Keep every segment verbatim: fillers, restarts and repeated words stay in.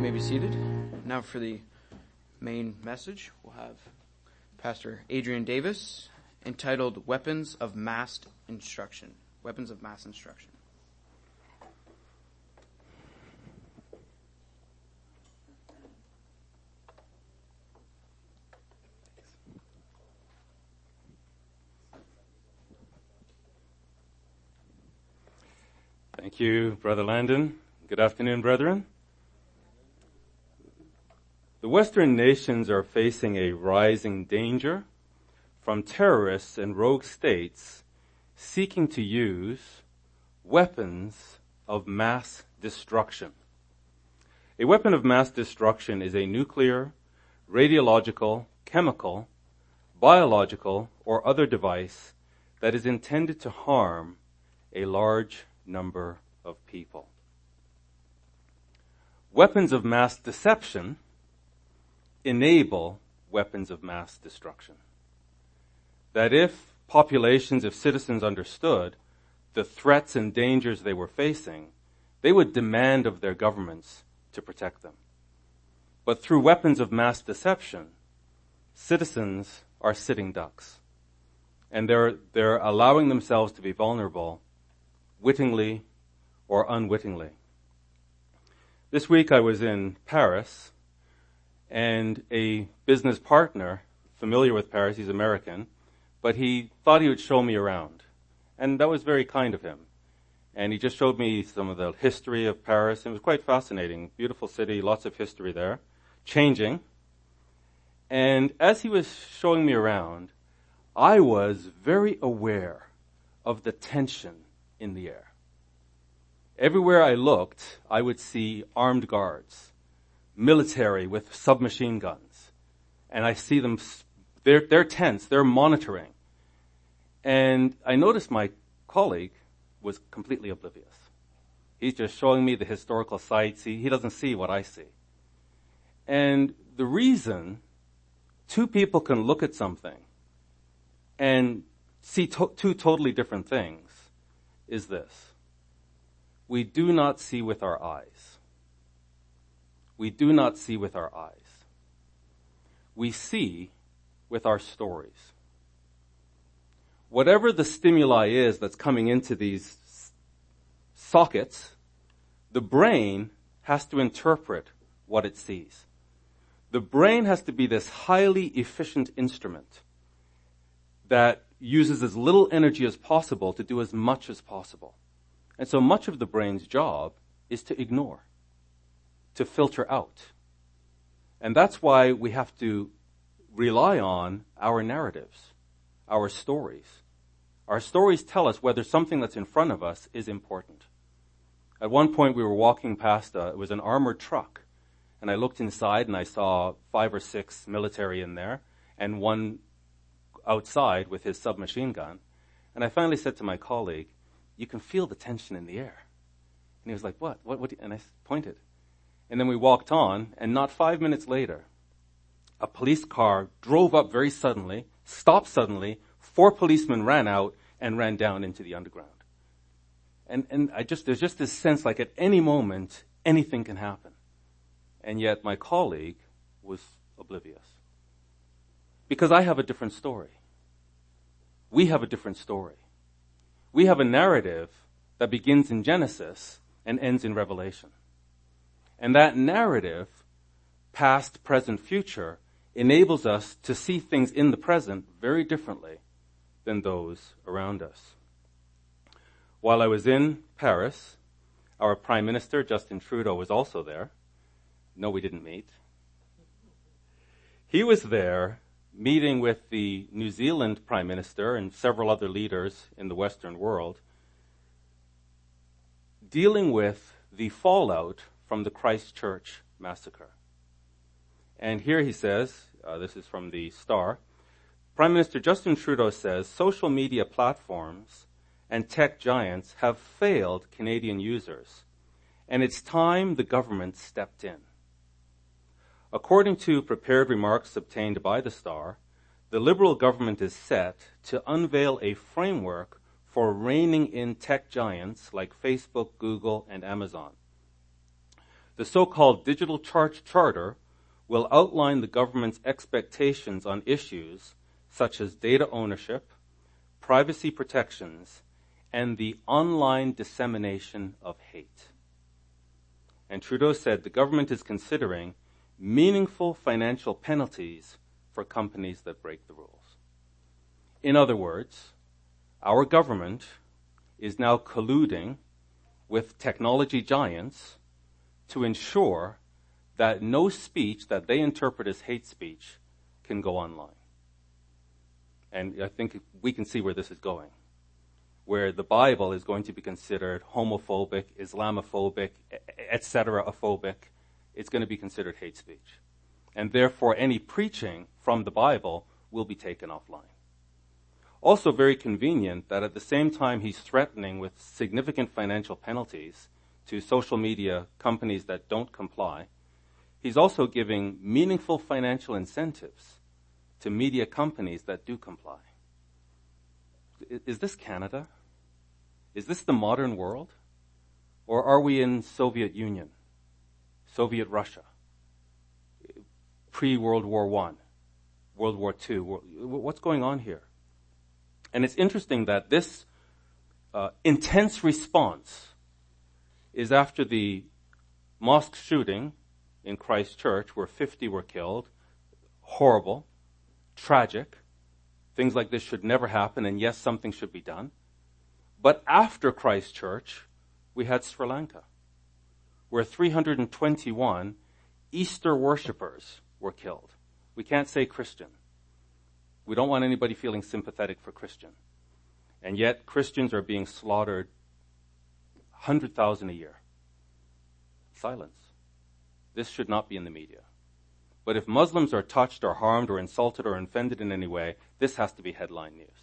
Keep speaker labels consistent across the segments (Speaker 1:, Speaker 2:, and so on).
Speaker 1: may be seated. Now for the main message, we'll have Pastor Adrian Davis, entitled Weapons of Mass Instruction. Weapons of Mass Instruction.
Speaker 2: Thank you, Brother Landon. Good afternoon, brethren. The Western nations are facing a rising danger from terrorists and rogue states seeking to use weapons of mass destruction. A weapon of mass destruction is a nuclear, radiological, chemical, biological, or other device that is intended to harm a large number of people. Weapons of mass deception enable weapons of mass destruction. That if populations of citizens understood the threats and dangers they were facing, they would demand of their governments to protect them. But through weapons of mass deception, citizens are sitting ducks. And they're, they're allowing themselves to be vulnerable wittingly or unwittingly. This week I was in Paris, and a business partner, familiar with Paris, he's American, but he thought he would show me around. And that was very kind of him. And he just showed me some of the history of Paris. It was quite fascinating. Beautiful city, lots of history there, changing. And as he was showing me around, I was very aware of the tension in the air. Everywhere I looked, I would see armed guards, military with submachine guns. And I see them, they're, they're tense, they're monitoring. And I noticed my colleague was completely oblivious. He's just showing me the historical sites. He, he doesn't see what I see. And the reason two people can look at something and see to- two totally different things is this. We do not see with our eyes. We do not see with our eyes. We see with our stories. Whatever the stimuli is that's coming into these sockets, the brain has to interpret what it sees. The brain has to be this highly efficient instrument that uses as little energy as possible to do as much as possible. And so much of the brain's job is to ignore, to filter out. And that's why we have to rely on our narratives, our stories. Our stories tell us whether something that's in front of us is important. At one point we were walking past, a, it was an armored truck, and I looked inside and I saw five or six military in there, and one outside with his submachine gun. And I finally said to my colleague, you can feel the tension in the air. And he was like, what? What? What? And I pointed. And then we walked on, and not five minutes later, a police car drove up very suddenly, stopped suddenly, four policemen ran out and ran down into the underground. And, and I just, there's just this sense like at any moment, anything can happen. And yet my colleague was oblivious. Because I have a different story. We have a different story. We have a narrative that begins in Genesis and ends in Revelation. And that narrative, past, present, future, enables us to see things in the present very differently than those around us. While I was in Paris, our Prime Minister, Justin Trudeau, was also there. No, we didn't meet. He was there meeting with the New Zealand Prime Minister and several other leaders in the Western world, dealing with the fallout from the Christchurch massacre. And here he says, uh, this is from the Star, Prime Minister Justin Trudeau says, social media platforms and tech giants have failed Canadian users, and it's time the government stepped in. According to prepared remarks obtained by the Star, the Liberal government is set to unveil a framework for reining in tech giants like Facebook, Google, and Amazon. The so-called Digital Chart Charter will outline the government's expectations on issues such as data ownership, privacy protections, and the online dissemination of hate. And Trudeau said the government is considering meaningful financial penalties for companies that break the rules. In other words, our government is now colluding with technology giants to ensure that no speech that they interpret as hate speech can go online. And I think we can see where this is going, where the Bible is going to be considered homophobic, Islamophobic, et cetera, phobic. It's going to be considered hate speech. And therefore, any preaching from the Bible will be taken offline. Also very convenient that at the same time he's threatening with significant financial penalties to social media companies that don't comply, he's also giving meaningful financial incentives to media companies that do comply. Is this Canada? Is this the modern world? Or are we in Soviet Union, Soviet Russia, pre-World War One, World War Two? What's going on here? And it's interesting that this uh, intense response is after the mosque shooting in Christchurch, where fifty were killed. Horrible, tragic. Things like this should never happen, and yes, something should be done. But after Christchurch, we had Sri Lanka, where three hundred twenty-one Easter worshippers were killed. We can't say Christian. We don't want anybody feeling sympathetic for Christian. And yet Christians are being slaughtered one hundred thousand a year. Silence. This should not be in the media. But if Muslims are touched or harmed or insulted or offended in any way, this has to be headline news.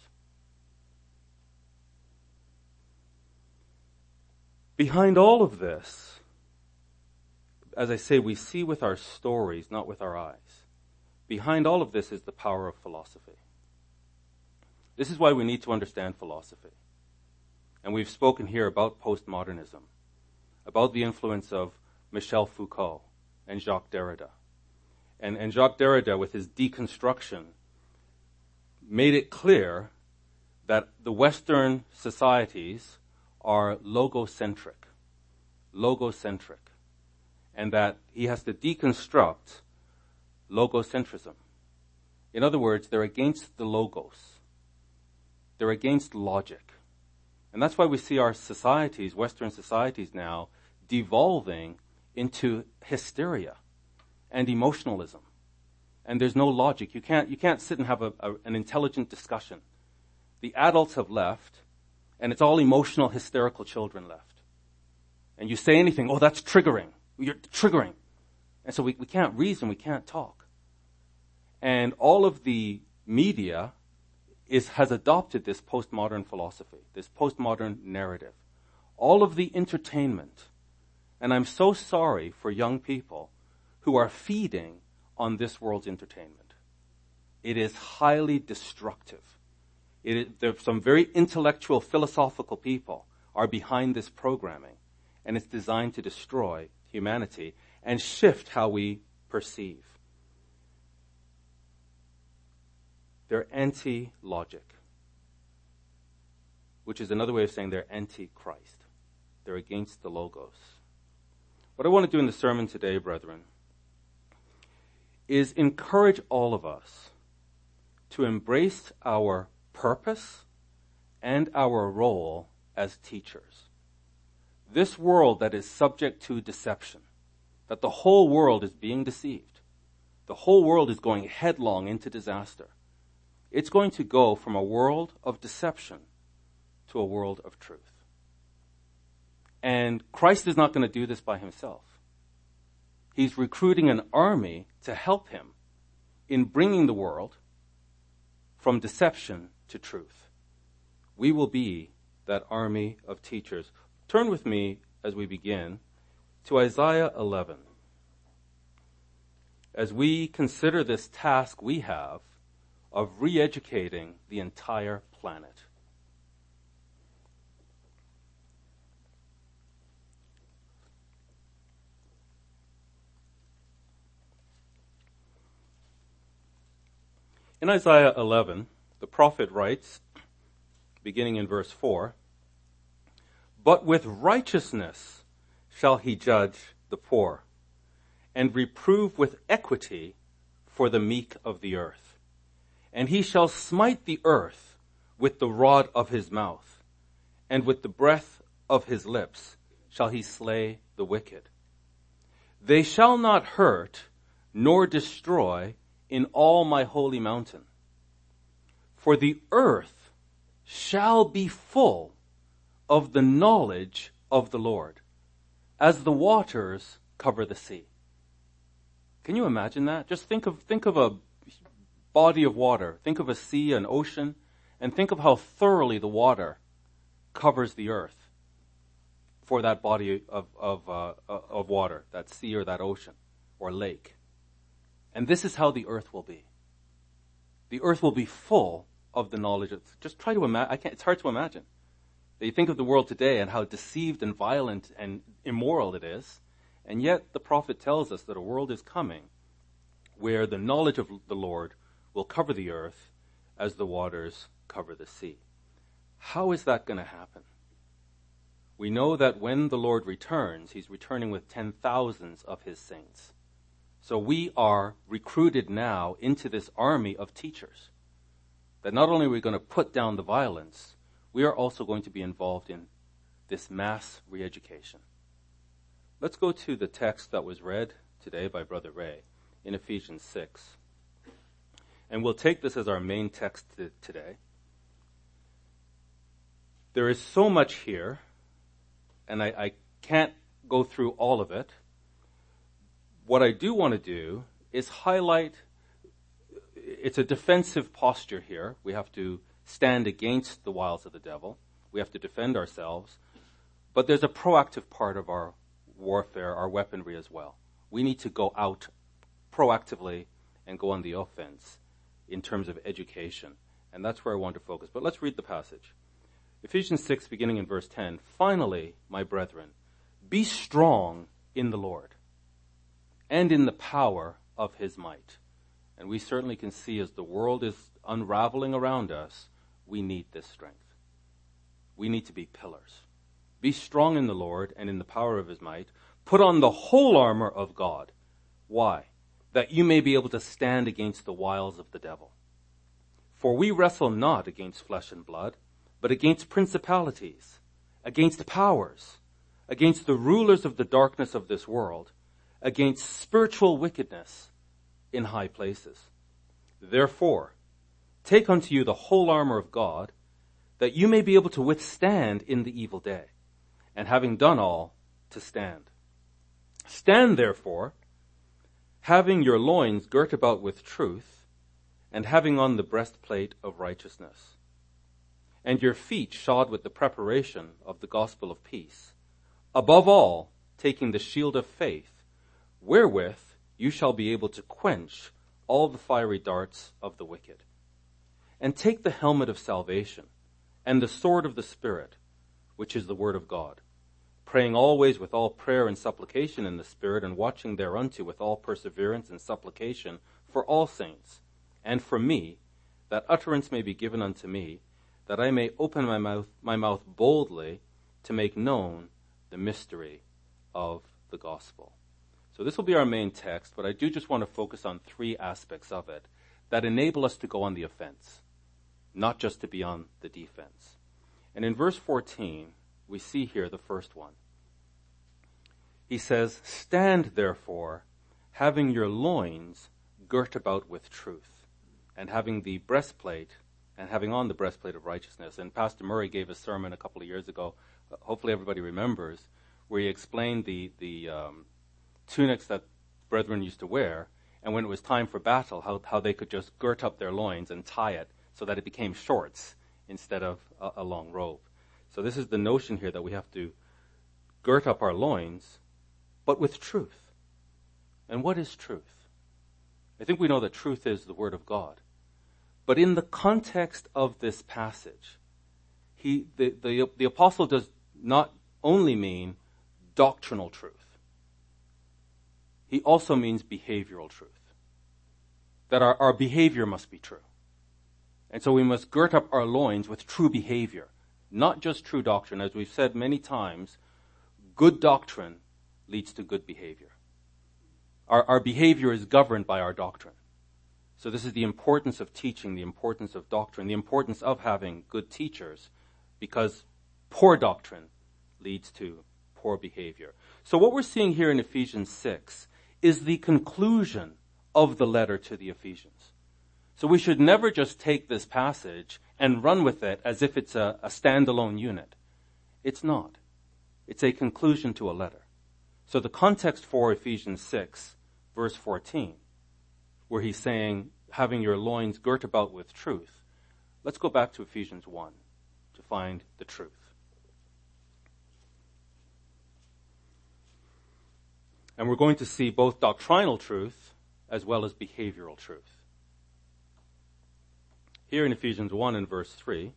Speaker 2: Behind all of this, as I say, we see with our stories, not with our eyes. Behind all of this is the power of philosophy. This is why we need to understand philosophy. And we've spoken here about postmodernism, about the influence of Michel Foucault and Jacques Derrida. And, and Jacques Derrida, with his deconstruction, made it clear that the Western societies are logocentric, logocentric, and that he has to deconstruct logocentrism. In other words, they're against the logos. They're against logic. And that's why we see our societies, Western societies now, devolving into hysteria and emotionalism. And there's no logic. You can't, you can't sit and have a, a, an intelligent discussion. The adults have left, and it's all emotional, hysterical children left. And you say anything, oh, that's triggering. You're triggering. And so we, we can't reason, we can't talk. And all of the media is, has adopted this postmodern philosophy, this postmodern narrative. All of the entertainment. And I'm so sorry for young people who are feeding on this world's entertainment. It is highly destructive. It is, there are some very intellectual, philosophical people are behind this programming, and it's designed to destroy humanity and shift how we perceive. They're anti-logic, which is another way of saying they're anti-Christ. They're against the logos. What I want to do in the sermon today, brethren, is encourage all of us to embrace our purpose and our role as teachers. This world that is subject to deception, that the whole world is being deceived, the whole world is going headlong into disaster. It's going to go from a world of deception to a world of truth. And Christ is not going to do this by himself. He's recruiting an army to help him in bringing the world from deception to truth. We will be that army of teachers. Turn with me as we begin to Isaiah eleven. As we consider this task we have of re-educating the entire planet. In Isaiah eleven, the prophet writes, beginning in verse four, "But with righteousness shall he judge the poor, and reprove with equity for the meek of the earth. And he shall smite the earth with the rod of his mouth, and with the breath of his lips shall he slay the wicked. They shall not hurt nor destroy in all my holy mountain. For the earth shall be full of the knowledge of the Lord, as the waters cover the sea." Can you imagine that? Just think of, think of a body of water. Think of a sea, an ocean, and think of how thoroughly the water covers the earth for that body of, of, uh, of water, that sea or that ocean or lake. And this is how the earth will be. The earth will be full of the knowledge of, just try to imagine, I can't, it's hard to imagine. You think of the world today and how deceived and violent and immoral it is, and yet the prophet tells us that a world is coming where the knowledge of the Lord will cover the earth as the waters cover the sea. How is that going to happen? We know that when the Lord returns, he's returning with ten thousands of his saints. So we are recruited now into this army of teachers. That not only are we going to put down the violence, we are also going to be involved in this mass re-education. Let's go to the text that was read today by Brother Ray in Ephesians six. And we'll take this as our main text t- today. There is so much here, and I, I can't go through all of it. What I do want to do is highlight, it's a defensive posture here. We have to stand against the wiles of the devil. We have to defend ourselves. But there's a proactive part of our warfare, our weaponry as well. We need to go out proactively and go on the offense in terms of education. And that's where I want to focus. But let's read the passage. Ephesians six, beginning in verse ten. "Finally, my brethren, be strong in the Lord and in the power of his might." And we certainly can see as the world is unraveling around us, we need this strength. We need to be pillars. Be strong in the Lord and in the power of his might. Put on the whole armor of God. Why? That you may be able to stand against the wiles of the devil. For we wrestle not against flesh and blood, but against principalities, against powers, against the rulers of the darkness of this world, against spiritual wickedness in high places. Therefore, take unto you the whole armor of God, that you may be able to withstand in the evil day, and having done all, to stand. Stand therefore, having your loins girt about with truth, and having on the breastplate of righteousness, and your feet shod with the preparation of the gospel of peace. Above all, taking the shield of faith, wherewith you shall be able to quench all the fiery darts of the wicked. And take the helmet of salvation, and the sword of the Spirit, which is the word of God, praying always with all prayer and supplication in the Spirit, and watching thereunto with all perseverance and supplication for all saints, and for me, that utterance may be given unto me, that I may open my mouth, my mouth boldly to make known the mystery of the gospel. So this will be our main text, but I do just want to focus on three aspects of it that enable us to go on the offense, not just to be on the defense. And in verse fourteen, we see here the first one. He says, "Stand therefore, having your loins girt about with truth, and having the breastplate, and having on the breastplate of righteousness." And Pastor Murray gave a sermon a couple of years ago, hopefully everybody remembers, where he explained the, the um, tunics that brethren used to wear, and when it was time for battle, how, how they could just girt up their loins and tie it so that it became shorts instead of a, a long robe. So this is the notion here that we have to girt up our loins, but with truth. And what is truth? I think we know that truth is the word of God. But in the context of this passage, he, the, the, the apostle does not only mean doctrinal truth. He also means behavioral truth. that our, our behavior must be true. And so we must girt up our loins with true behavior, not just true doctrine. As we've said many times, good doctrine leads to good behavior. Our, our behavior is governed by our doctrine. So this is the importance of teaching, the importance of doctrine, the importance of having good teachers, because poor doctrine leads to poor behavior. So what we're seeing here in Ephesians six is the conclusion of the letter to the Ephesians. So we should never just take this passage and run with it as if it's a, a standalone unit. It's not. It's a conclusion to a letter. So the context for Ephesians six, verse fourteen, where he's saying, having your loins girt about with truth. Let's go back to Ephesians one to find the truth. And we're going to see both doctrinal truth as well as behavioral truth. Here in Ephesians one and verse three,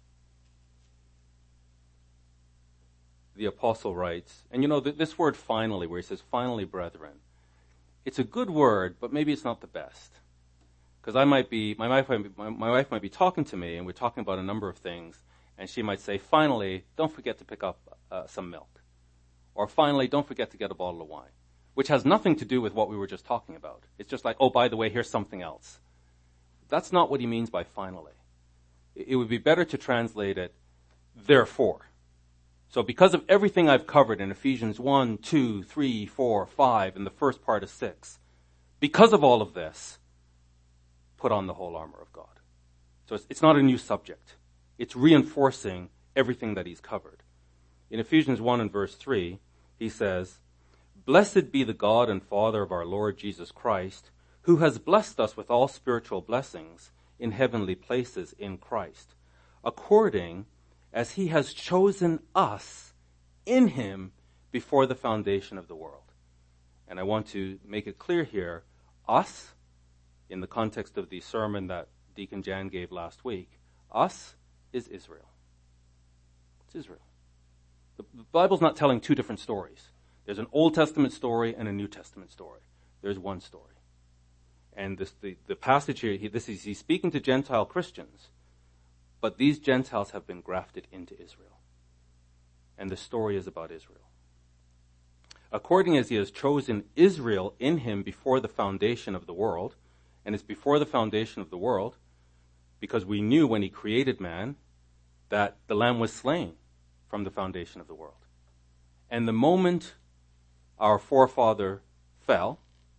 Speaker 2: the apostle writes, and you know, this word finally, where he says, finally, brethren, it's a good word, but maybe it's not the best. Because I might be, my wife might be, my, my wife might be talking to me, and we're talking about a number of things, and she might say, finally, don't forget to pick up uh, some milk. Or finally, don't forget to get a bottle of wine. Which has nothing to do with what we were just talking about. It's just like, oh, by the way, here's something else. That's not what he means by finally. It would be better to translate it, therefore. So because of everything I've covered in Ephesians one, two, three, four, five, and the first part of six, because of all of this, put on the whole armor of God. So it's, it's not a new subject. It's reinforcing everything that he's covered. In Ephesians one and verse three, he says, blessed be the God and Father of our Lord Jesus Christ, who has blessed us with all spiritual blessings in heavenly places in Christ, according as he has chosen us in him before the foundation of the world. And I want to make it clear here, us, in the context of the sermon that Deacon Jan gave last week, us is Israel. It's Israel. The Bible's not telling two different stories. There's an Old Testament story and a New Testament story. There's one story. And this, the, the passage here, he, this is, he's speaking to Gentile Christians, but these Gentiles have been grafted into Israel. And the story is about Israel. According as he has chosen Israel in him before the foundation of the world, and it's before the foundation of the world, because we knew when he created man that the Lamb was slain from the foundation of the world. And the moment our forefather fell,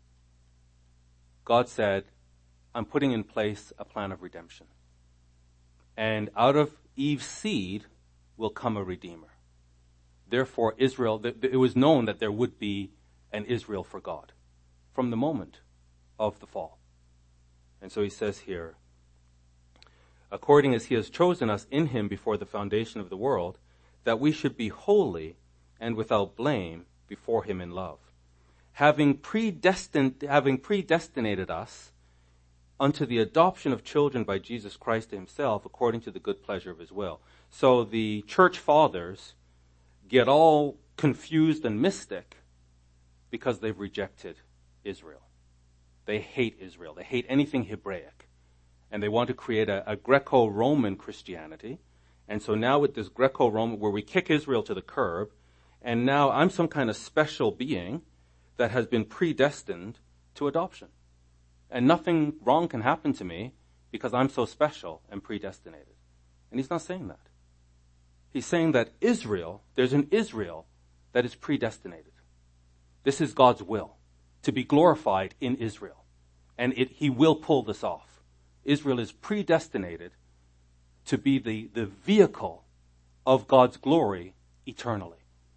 Speaker 2: God said, I'm putting in place a plan of redemption. And out of Eve's seed will come a redeemer. Therefore, Israel, it was known that there would be an Israel for God from the moment of the fall. And so he says here, according as he has chosen us in him before the foundation of the world, that we should be holy and without blame before him in love, having predestined, having predestinated us unto the adoption of children by Jesus Christ himself, according to the good pleasure of his will. So the church fathers get all confused and mystic because they've rejected Israel. They hate Israel. They hate anything Hebraic. And they want to create a, a Greco-Roman Christianity. And so now with this Greco-Roman, where we kick Israel to the curb, and now I'm some kind of special being that has been predestined to adoption. And nothing wrong can happen to me because I'm so special and predestinated. And he's not saying that. He's saying that Israel, there's an Israel that is predestinated. This is God's will, to be glorified in Israel. And it, he will pull this off. Israel is predestinated to be the, the vehicle of God's glory eternally.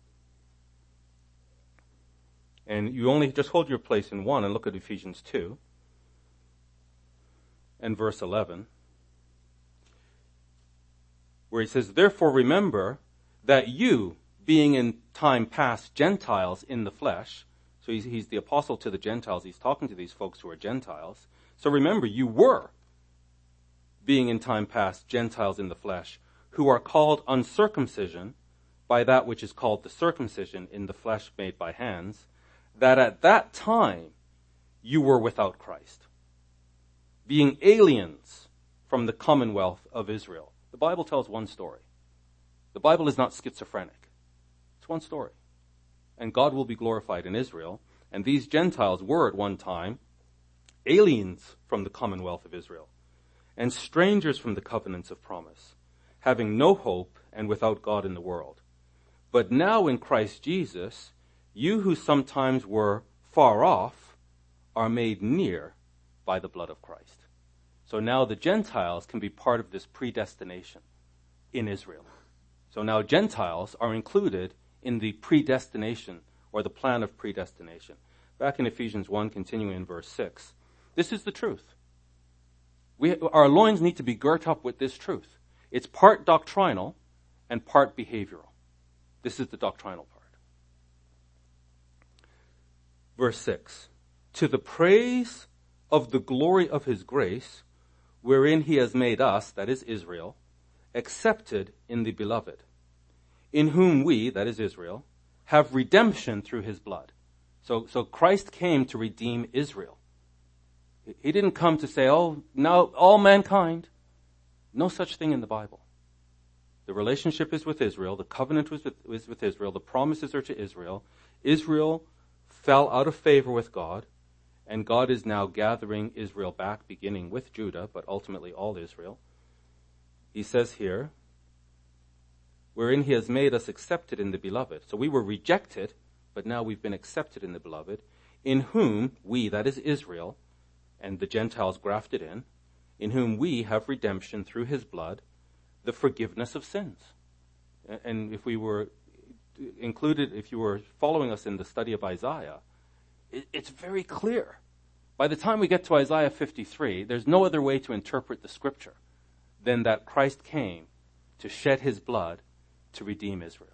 Speaker 2: And you only just hold your place in one and look at Ephesians two and verse eleven, where he says, therefore remember that you, being in time past Gentiles in the flesh, so he's, he's the apostle to the Gentiles, he's talking to these folks who are Gentiles. So remember, you were, being in time past Gentiles in the flesh, who are called uncircumcision by that which is called the circumcision in the flesh made by hands, that at that time you were without Christ. being aliens from the commonwealth of Israel. The Bible tells one story. The Bible is not schizophrenic. It's one story. And God will be glorified in Israel. And these Gentiles were at one time aliens from the commonwealth of Israel and strangers from the covenants of promise, having no hope and without God in the world. But now in Christ Jesus, you who sometimes were far off are made near by the blood of Christ. So now the Gentiles can be part of this predestination in Israel. So now Gentiles are included in the predestination or the plan of predestination. Back in Ephesians one, continuing in verse six, this is the truth. We, our loins need to be girt up with this truth. It's part doctrinal and part behavioral. This is the doctrinal part. Verse six, to the praise of the glory of his grace, wherein he has made us, that is Israel, accepted in the beloved, in whom we, that is Israel, have redemption through his blood. So, so Christ came to redeem Israel. He didn't come to say, oh, now all mankind. No such thing in the Bible. The relationship is with Israel. The covenant was with, was with Israel. The promises are to Israel. Israel fell out of favor with God, and God is now gathering Israel back, beginning with Judah, but ultimately all Israel. He says here, wherein he has made us accepted in the beloved. So we were rejected, but now we've been accepted in the beloved, in whom we, that is Israel, and the Gentiles grafted in, in whom we have redemption through his blood, the forgiveness of sins. And if we were included, if you were following us in the study of Isaiah, it's very clear. By the time we get to Isaiah fifty-three, there's no other way to interpret the scripture than that Christ came to shed his blood to redeem Israel.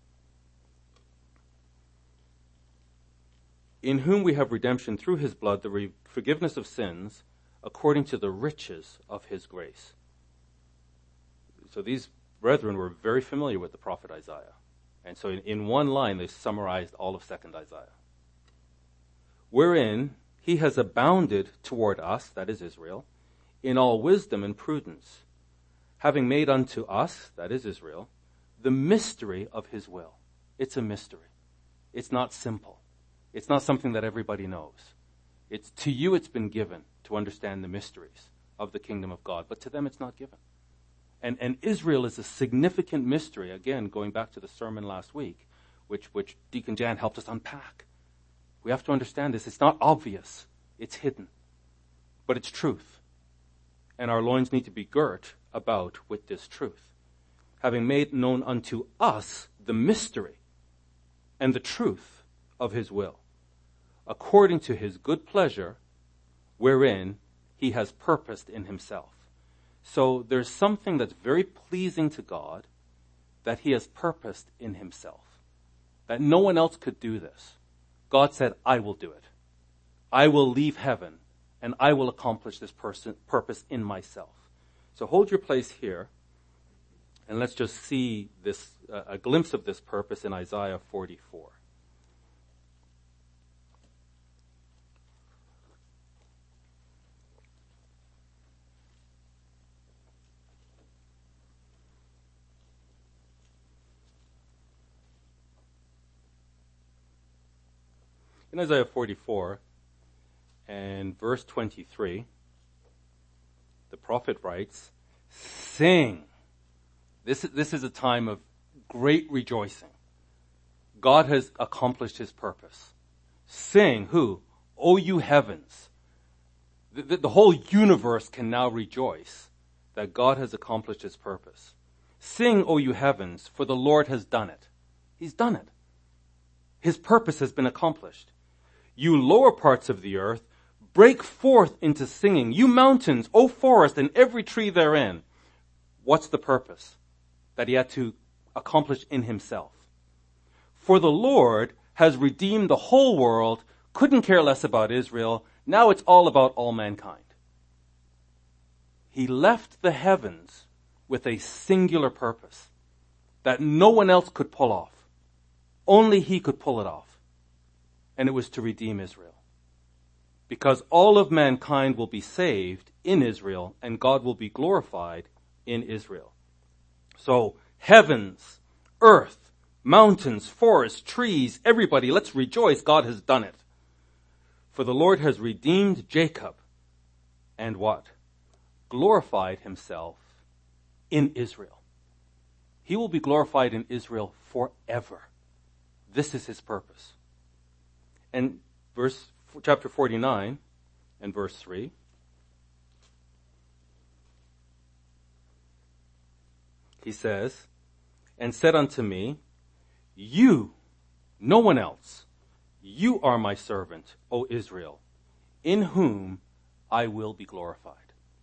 Speaker 2: In whom we have redemption through his blood, the re- forgiveness of sins, according to the riches of his grace. So these brethren were very familiar with the prophet Isaiah. And so in, in one line, they summarized all of second Isaiah. Wherein he has abounded toward us, that is Israel, in all wisdom and prudence, having made unto us, that is Israel, the mystery of his will. It's a mystery. It's not simple. It's not something that everybody knows. It's to you it's been given to understand the mysteries of the kingdom of God, but to them it's not given. And, and Israel is a significant mystery, again, going back to the sermon last week, which, which Deacon Jan helped us unpack. We have to understand this. It's not obvious. It's hidden. But it's truth. And our loins need to be girt about with this truth. Having made known unto us the mystery and the truth of his will, according to his good pleasure, wherein he has purposed in himself. So there's something that's very pleasing to God that he has purposed in himself. That no one else could do this. God said, I will do it. I will leave heaven and I will accomplish this person, purpose in myself. So hold your place here and let's just see this uh, a glimpse of this purpose in Isaiah forty-four. In Isaiah forty-four and verse twenty-three, the prophet writes, sing. This, this is a time of great rejoicing. God has accomplished his purpose. Sing, who? O you heavens. The, the, the whole universe can now rejoice that God has accomplished his purpose. Sing, O you heavens, for the Lord has done it. He's done it. His purpose has been accomplished. You lower parts of the earth, break forth into singing. You mountains, O forest, and every tree therein. What's the purpose that he had to accomplish in himself? For the Lord has redeemed the whole world, couldn't care less about Israel. Now it's all about all mankind. He left the heavens with a singular purpose that no one else could pull off. Only he could pull it off. And it was to redeem Israel. because all of mankind will be saved in Israel and God will be glorified in Israel. So heavens, earth, mountains, forests, trees, everybody, let's rejoice. God has done it. For the Lord has redeemed Jacob and what? Glorified himself in Israel. He will be glorified in Israel forever. This is his purpose. And verse chapter forty-nine and verse three. He says, and said unto me, you, no one else, you are my servant, O Israel, in whom I will be glorified.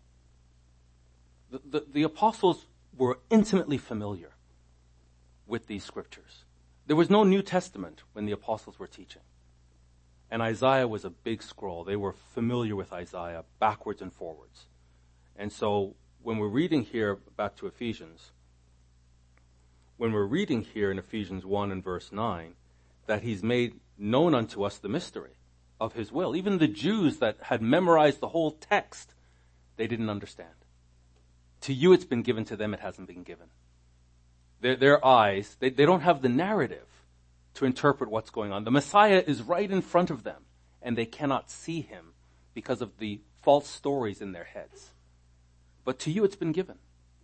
Speaker 2: The, the, the apostles were intimately familiar with these scriptures. There was no New Testament when the apostles were teaching. And Isaiah was a big scroll. They were familiar with Isaiah backwards and forwards. And so when we're reading here, back to Ephesians, when we're reading here in Ephesians one and verse nine, that he's made known unto us the mystery of his will. Even the Jews that had memorized the whole text, they didn't understand. To you it's been given, to them it hasn't been given. Their, their eyes, they, they don't have the narrative to interpret what's going on. The Messiah is right in front of them, and they cannot see him because of the false stories in their heads. But to you it's been given.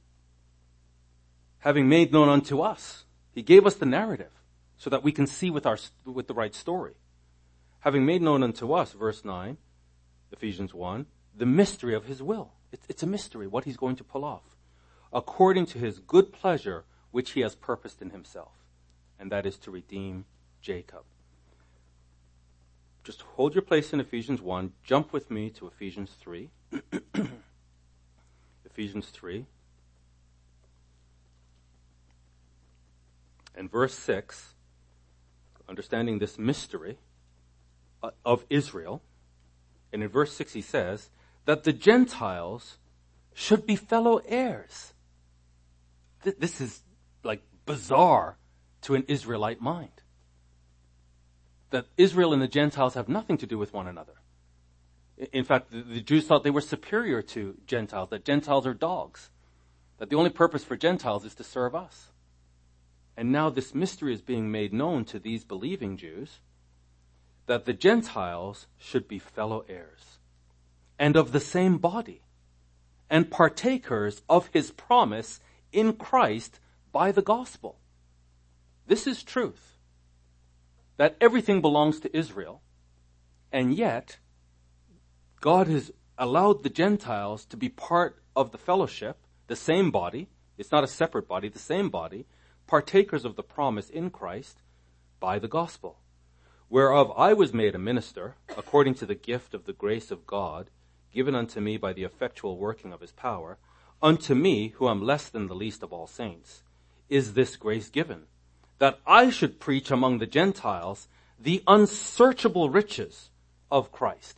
Speaker 2: Having made known unto us, he gave us the narrative so that we can see with our with the right story. Having made known unto us, verse nine, Ephesians one, the mystery of his will. It's, it's a mystery, what he's going to pull off. According to his good pleasure, which he has purposed in himself. And that is to redeem Jacob. Just hold your place in Ephesians one. Jump with me to Ephesians three. Ephesians three. And verse six, understanding this mystery of Israel. And in verse six he says that the Gentiles should be fellow heirs. This is like bizarre to an Israelite mind. That Israel and the Gentiles have nothing to do with one another. In fact, the, the Jews thought they were superior to Gentiles, that Gentiles are dogs, that the only purpose for Gentiles is to serve us. And now this mystery is being made known to these believing Jews, that the Gentiles should be fellow heirs, and of the same body, and partakers of his promise in Christ by the gospel. This is truth, that everything belongs to Israel, and yet God has allowed the Gentiles to be part of the fellowship, the same body. It's not a separate body, the same body, partakers of the promise in Christ by the gospel, whereof I was made a minister according to the gift of the grace of God given unto me by the effectual working of his power. Unto me, who am less than the least of all saints, is this grace given, that I should preach among the Gentiles the unsearchable riches of Christ,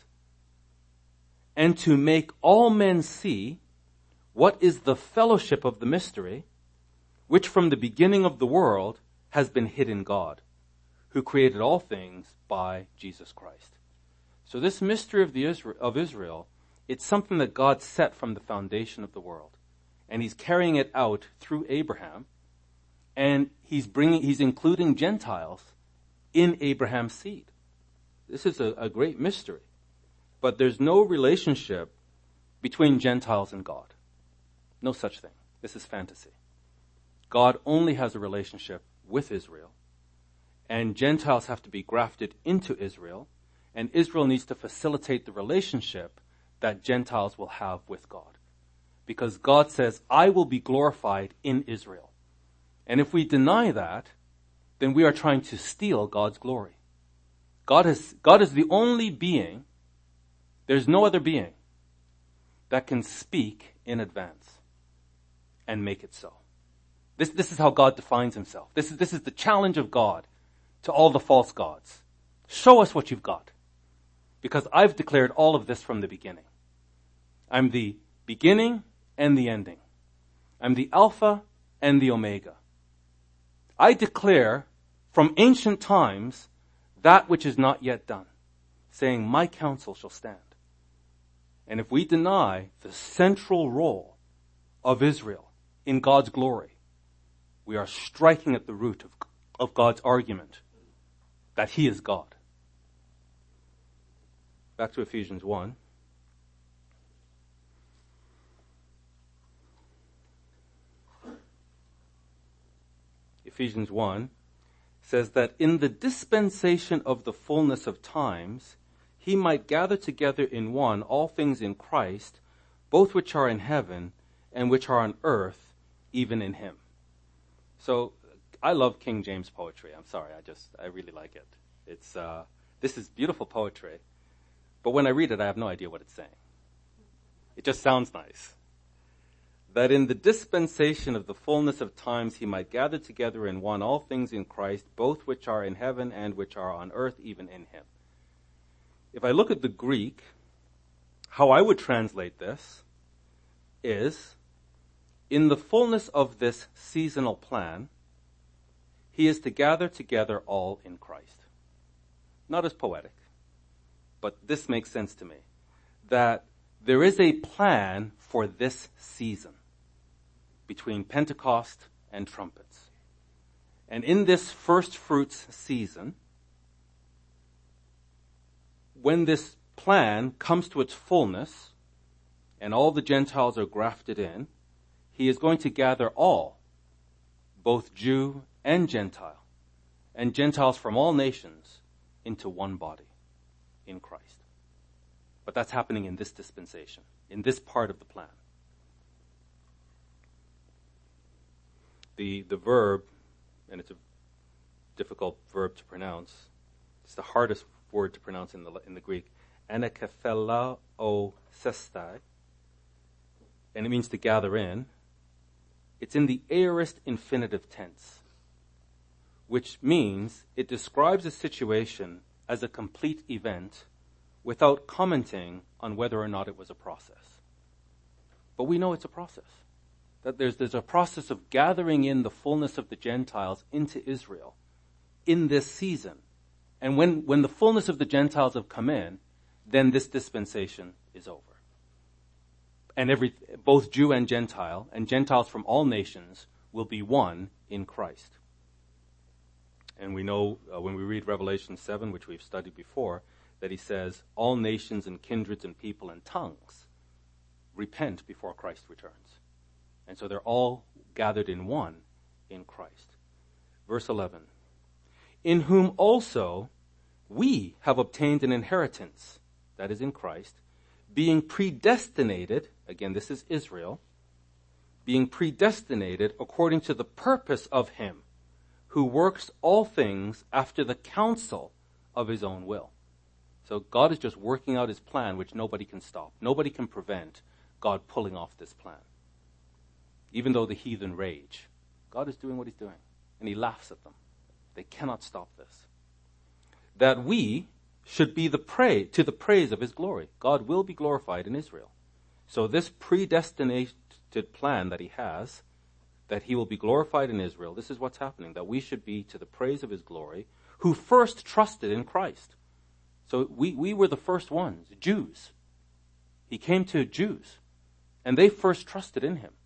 Speaker 2: and to make all men see what is the fellowship of the mystery, which from the beginning of the world has been hid in God, who created all things by Jesus Christ. So this mystery of the Israel, of Israel, it's something that God set from the foundation of the world. And he's carrying it out through Abraham. And he's bringing, he's including Gentiles in Abraham's seed. This is a, a great mystery. But there's no relationship between Gentiles and God. No such thing. This is fantasy. God only has a relationship with Israel, and Gentiles have to be grafted into Israel, and Israel needs to facilitate the relationship that Gentiles will have with God. Because God says, I will be glorified in Israel. And if we deny that, then we are trying to steal God's glory. God is, God is the only being, there's no other being, that can speak in advance and make it so. This, this is how God defines himself. This is, this is the challenge of God to all the false gods. Show us what you've got. Because I've declared all of this from the beginning. I'm the beginning and the ending. I'm the Alpha and the Omega. I declare from ancient times that which is not yet done. saying, my counsel shall stand. And if we deny the central role of Israel in God's glory, we are striking at the root of, of God's argument that he is God. Back to Ephesians one. Ephesians one says that in the dispensation of the fullness of times, he might gather together in one all things in Christ, both which are in heaven and which are on earth, even in him. So I love King James poetry. I'm sorry, I just, I really like it. It's, uh, this is beautiful poetry. But when I read it, I have no idea what it's saying. It just sounds nice. That in the dispensation of the fullness of times he might gather together in one all things in Christ, both which are in heaven and which are on earth, even in him. If I look at the Greek, how I would translate this is, in the fullness of this seasonal plan, he is to gather together all in Christ. Not as poetic, but this makes sense to me. That there is a plan for this season between Pentecost and trumpets. And in this first fruits season, when this plan comes to its fullness and all the Gentiles are grafted in, he is going to gather all, both Jew and Gentile, and Gentiles from all nations into one body in Christ. But that's happening in this dispensation, in this part of the plan. The the verb, and it's a difficult verb to pronounce, it's the hardest word to pronounce in the in the Greek, anakephelao sestai, and it means to gather in. It's in the aorist infinitive tense, which means it describes a situation as a complete event without commenting on whether or not it was a process. But we know it's a process. That there's, there's a process of gathering in the fullness of the Gentiles into Israel in this season. And when, when the fullness of the Gentiles have come in, then this dispensation is over. And every, both Jew and Gentile, and Gentiles from all nations, will be one in Christ. And we know uh, when we read Revelation seven, which we've studied before, that he says, all nations and kindreds and people and tongues repent before Christ returns. And so they're all gathered in one in Christ. Verse eleven, in whom also we have obtained an inheritance, that is in Christ, being predestinated, again this is Israel, being predestinated according to the purpose of him who works all things after the counsel of his own will. So God is just working out his plan, which nobody can stop. Nobody can prevent God pulling off this plan. Even though the heathen rage, God is doing what he's doing, and he laughs at them. They cannot stop this. That we should be the prey to the praise of his glory. God will be glorified in Israel. So this predestinated plan that he has, that he will be glorified in Israel, this is what's happening, that we should be to the praise of his glory, who first trusted in Christ. So we, we were the first ones, Jews. He came to Jews, and they first trusted in him.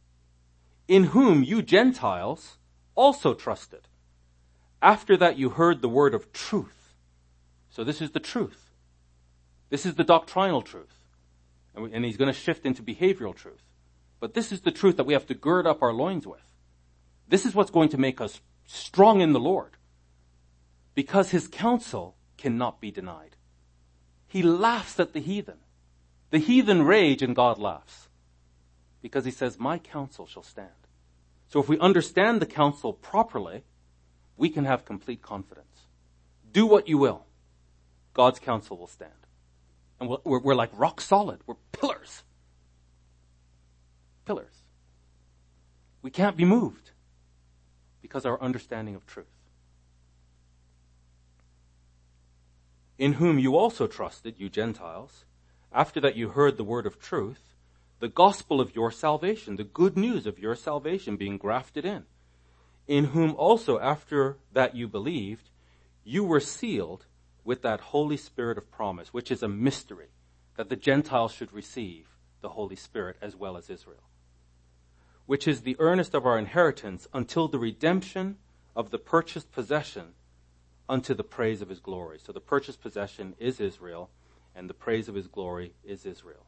Speaker 2: In whom you Gentiles also trusted. After that you heard the word of truth. So this is the truth. This is the doctrinal truth. And, we, and he's going to shift into behavioral truth. But this is the truth that we have to gird up our loins with. This is what's going to make us strong in the Lord. Because his counsel cannot be denied. He laughs at the heathen. The heathen rage and God laughs. Because he says, my counsel shall stand. So if we understand the counsel properly, we can have complete confidence. Do what you will. God's counsel will stand. And we're, we're like rock solid. We're pillars. Pillars. We can't be moved because our understanding of truth. In whom you also trusted, you Gentiles, after that you heard the word of truth, the gospel of your salvation, the good news of your salvation being grafted in, in whom also after that you believed, you were sealed with that Holy Spirit of promise, which is a mystery, that the Gentiles should receive the Holy Spirit as well as Israel, which is the earnest of our inheritance until the redemption of the purchased possession unto the praise of his glory. So the purchased possession is Israel, and the praise of his glory is Israel.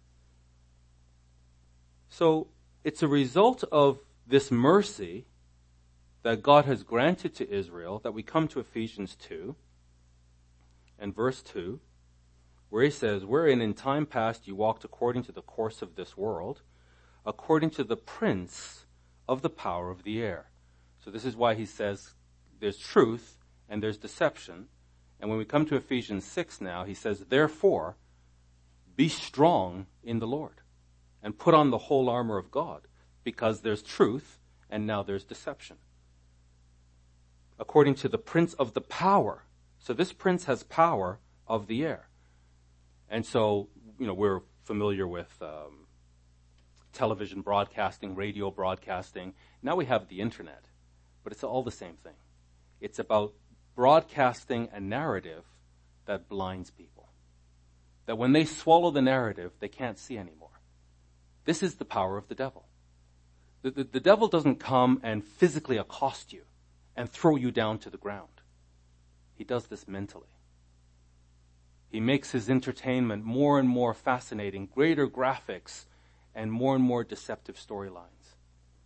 Speaker 2: So it's a result of this mercy that God has granted to Israel that we come to Ephesians two and verse two, where he says, wherein in time past you walked according to the course of this world, according to the prince of the power of the air. So this is why he says there's truth and there's deception. And when we come to Ephesians six now, he says, therefore, be strong in the Lord and put on the whole armor of God, because there's truth and now there's deception. According to the prince of the power. So this prince has power of the air. And so, you know, we're familiar with um, television broadcasting, radio broadcasting. Now we have the internet, but it's all the same thing. It's about broadcasting a narrative that blinds people. That when they swallow the narrative, they can't see anymore. This is the power of the devil. The, the, the devil doesn't come and physically accost you and throw you down to the ground. He does this mentally. He makes his entertainment more and more fascinating, greater graphics, and more and more deceptive storylines.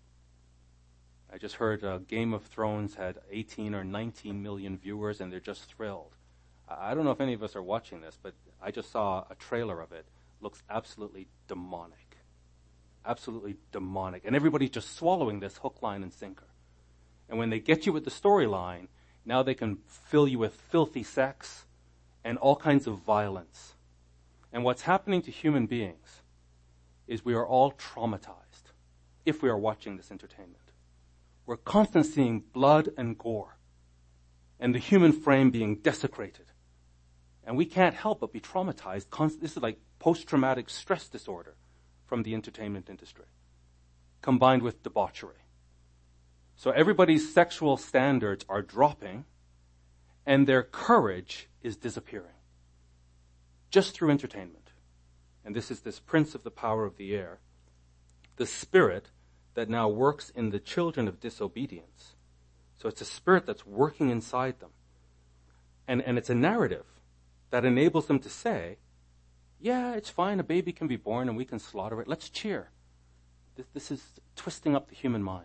Speaker 2: I just heard uh, Game of Thrones had eighteen or nineteen million viewers, and they're just thrilled. I don't know if any of us are watching this, but I just saw a trailer of it. Looks absolutely demonic. Absolutely demonic. And everybody's just swallowing this hook, line, and sinker. And when they get you with the storyline, now they can fill you with filthy sex and all kinds of violence. And what's happening to human beings is we are all traumatized if we are watching this entertainment. We're constantly seeing blood and gore and the human frame being desecrated. And we can't help but be traumatized. This is like post-traumatic stress disorder from the entertainment industry, combined with debauchery. So everybody's sexual standards are dropping, and their courage is disappearing, just through entertainment. And this is this prince of the power of the air, the spirit that now works in the children of disobedience. So it's a spirit that's working inside them. And, and it's a narrative that enables them to say, yeah, it's fine, a baby can be born and we can slaughter it. Let's cheer. This, this is twisting up the human mind.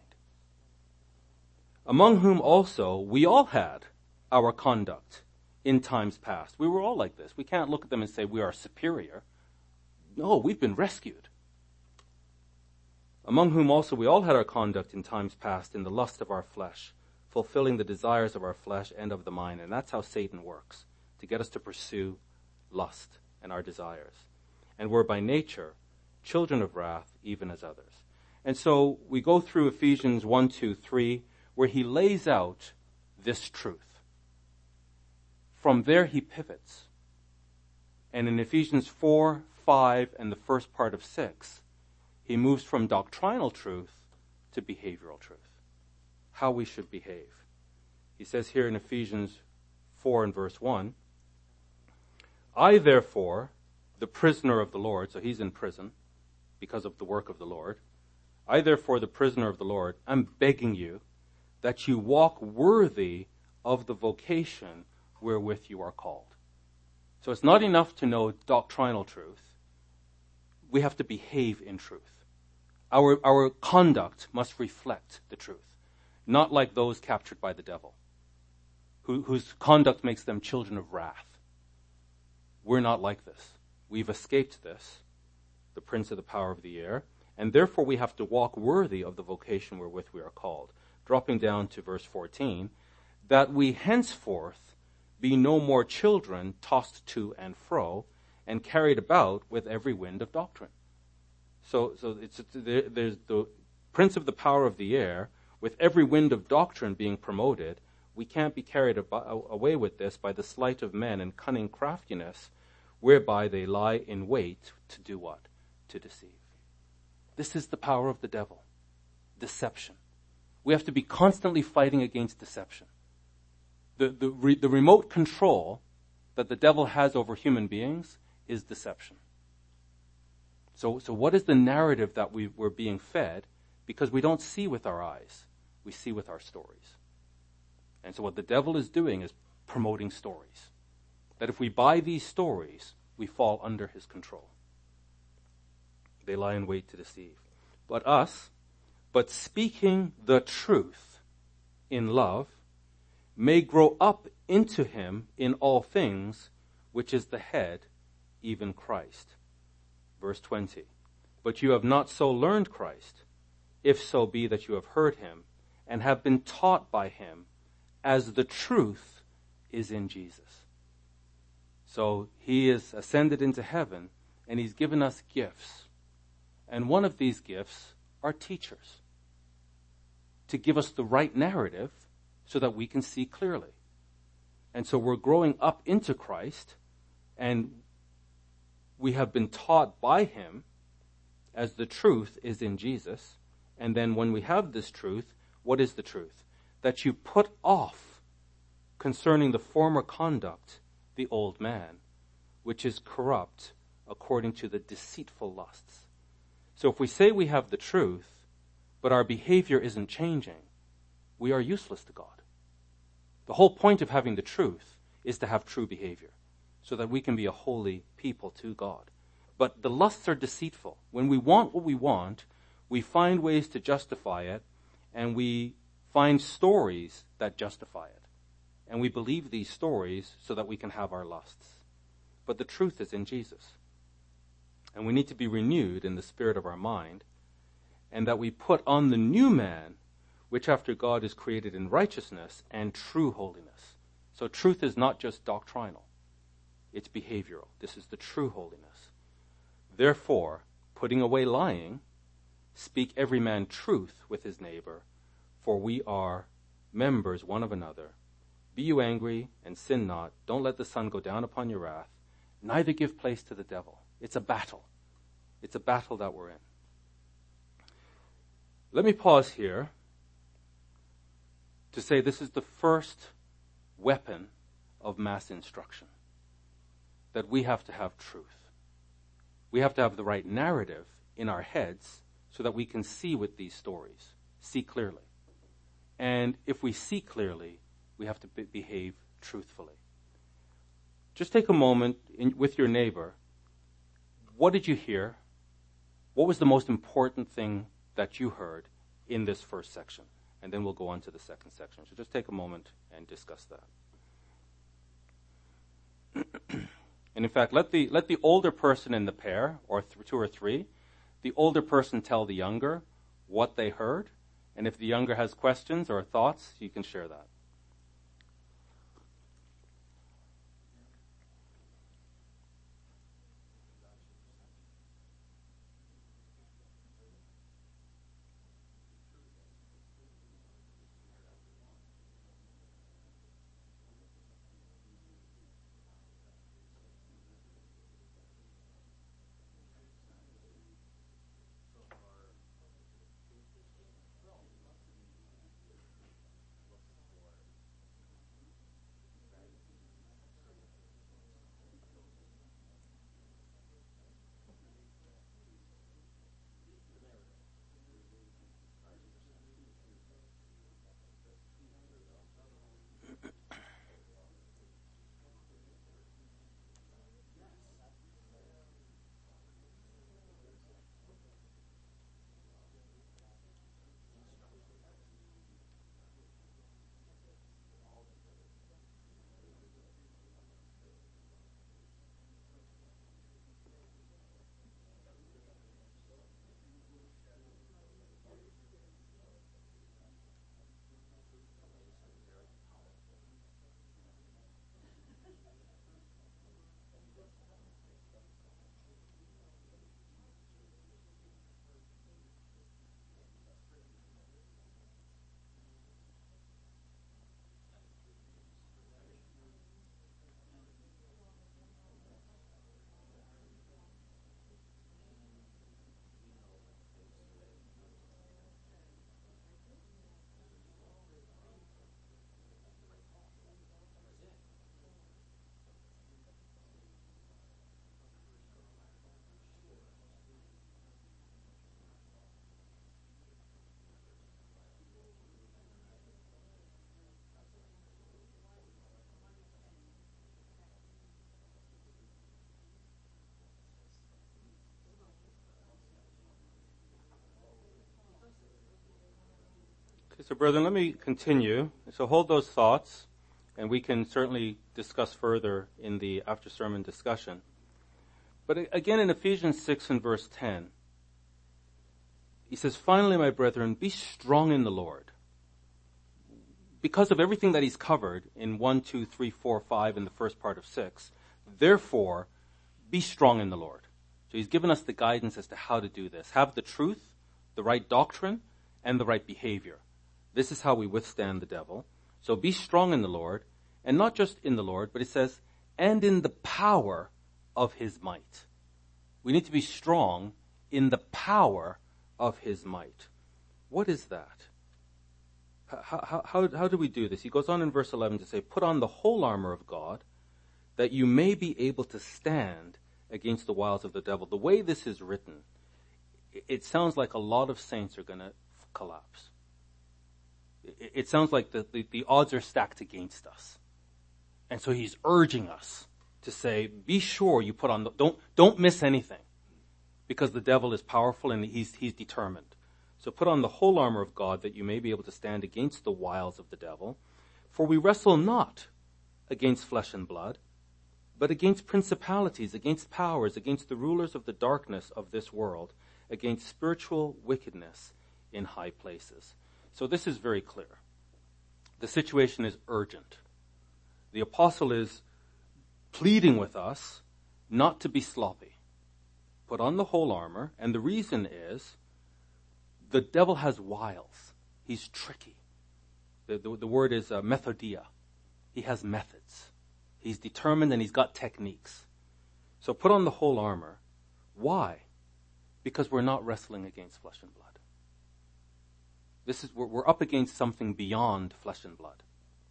Speaker 2: Among whom also we all had our conduct in times past. We were all like this. We can't look at them and say we are superior. No, we've been rescued. Among whom also we all had our conduct in times past in the lust of our flesh, fulfilling the desires of our flesh and of the mind. And that's how Satan works, to get us to pursue lust and our desires. And we're by nature children of wrath, even as others. And so we go through Ephesians one, two, three, where he lays out this truth. From there he pivots. And in Ephesians four, five, and the first part of six, he moves from doctrinal truth to behavioral truth. How we should behave. He says here in Ephesians four and verse one, I therefore, the prisoner of the Lord, so he's in prison because of the work of the Lord. I therefore, the prisoner of the Lord, am begging you that you walk worthy of the vocation wherewith you are called. So it's not enough to know doctrinal truth. We have to behave in truth. Our, our conduct must reflect the truth, not like those captured by the devil, who, whose conduct makes them children of wrath. We're not like this. We've escaped this, the prince of the power of the air, and therefore we have to walk worthy of the vocation wherewith we are called. Dropping down to verse fourteen, that we henceforth be no more children tossed to and fro and carried about with every wind of doctrine. So, so it's, there, there's the prince of the power of the air, with every wind of doctrine being promoted. We can't be carried ab- away with this by the sleight of men and cunning craftiness, whereby they lie in wait to do what? To deceive. This is the power of the devil. Deception. We have to be constantly fighting against deception. The, the, re, the remote control that the devil has over human beings is deception. So, so what is the narrative that we, we're being fed? Because we don't see with our eyes. We see with our stories. And so what the devil is doing is promoting stories. That if we buy these stories, we fall under his control. They lie in wait to deceive. But us, but speaking the truth in love, may grow up into him in all things, which is the head, even Christ. Verse twenty. But you have not so learned Christ, if so be that you have heard him, and have been taught by him, as the truth is in Jesus. So he is ascended into heaven, and he's given us gifts. And one of these gifts are teachers, to give us the right narrative so that we can see clearly. And so we're growing up into Christ, and we have been taught by him as the truth is in Jesus. And then when we have this truth, what is the truth? That you put off concerning the former conduct the old man, which is corrupt according to the deceitful lusts. So if we say we have the truth, but our behavior isn't changing, we are useless to God. The whole point of having the truth is to have true behavior, so that we can be a holy people to God. But the lusts are deceitful. When we want what we want, we find ways to justify it, and we find stories that justify it. And we believe these stories so that we can have our lusts. But the truth is in Jesus. And we need to be renewed in the spirit of our mind, and that we put on the new man, which after God is created in righteousness and true holiness. So truth is not just doctrinal. It's behavioral. This is the true holiness. Therefore, putting away lying, speak every man truth with his neighbor, for we are members one of another. Be you angry and sin not. Don't let the sun go down upon your wrath. Neither give place to the devil. It's a battle. It's a battle that we're in. Let me pause here to say this is the first weapon of mass instruction. That we have to have truth. We have to have the right narrative in our heads so that we can see with these stories, see clearly. And if we see clearly, we have to be- behave truthfully. Just take a moment in, with your neighbor. What did you hear? What was the most important thing that you heard in this first section? And then we'll go on to the second section. So just take a moment and discuss that. And in fact, let the let the older person in the pair, or th- two or three, the older person tell the younger what they heard. And if the younger has questions or thoughts, you can share that. Okay, so brethren, let me continue. So hold those thoughts, and we can certainly discuss further in the after-sermon discussion. But again, in Ephesians six and verse ten, he says, finally, my brethren, be strong in the Lord. Because of everything that he's covered in one, two, three, four, five, in the first part of six, therefore, be strong in the Lord. So he's given us the guidance as to how to do this. Have the truth, the right doctrine, and the right behavior. This is how we withstand the devil. So be strong in the Lord, and not just in the Lord, but it says, and in the power of his might. We need to be strong in the power of his might. What is that? How, how, how, how do we do this? He goes on in verse eleven to say, put on the whole armor of God, that you may be able to stand against the wiles of the devil. The way this is written, it sounds like a lot of saints are going to collapse. It sounds like the, the, the odds are stacked against us. And so he's urging us to say, be sure you put on, the, don't, don't miss anything, because the devil is powerful and he's, he's determined. So put on the whole armor of God, that you may be able to stand against the wiles of the devil. For we wrestle not against flesh and blood, but against principalities, against powers, against the rulers of the darkness of this world, against spiritual wickedness in high places. So this is very clear. The situation is urgent. The apostle is pleading with us not to be sloppy. Put on the whole armor, and the reason is the devil has wiles. He's tricky. The, the, the word is uh, methodia. He has methods. He's determined and he's got techniques. So put on the whole armor. Why? Because we're not wrestling against flesh and blood. This is we're, we're up against something beyond flesh and blood.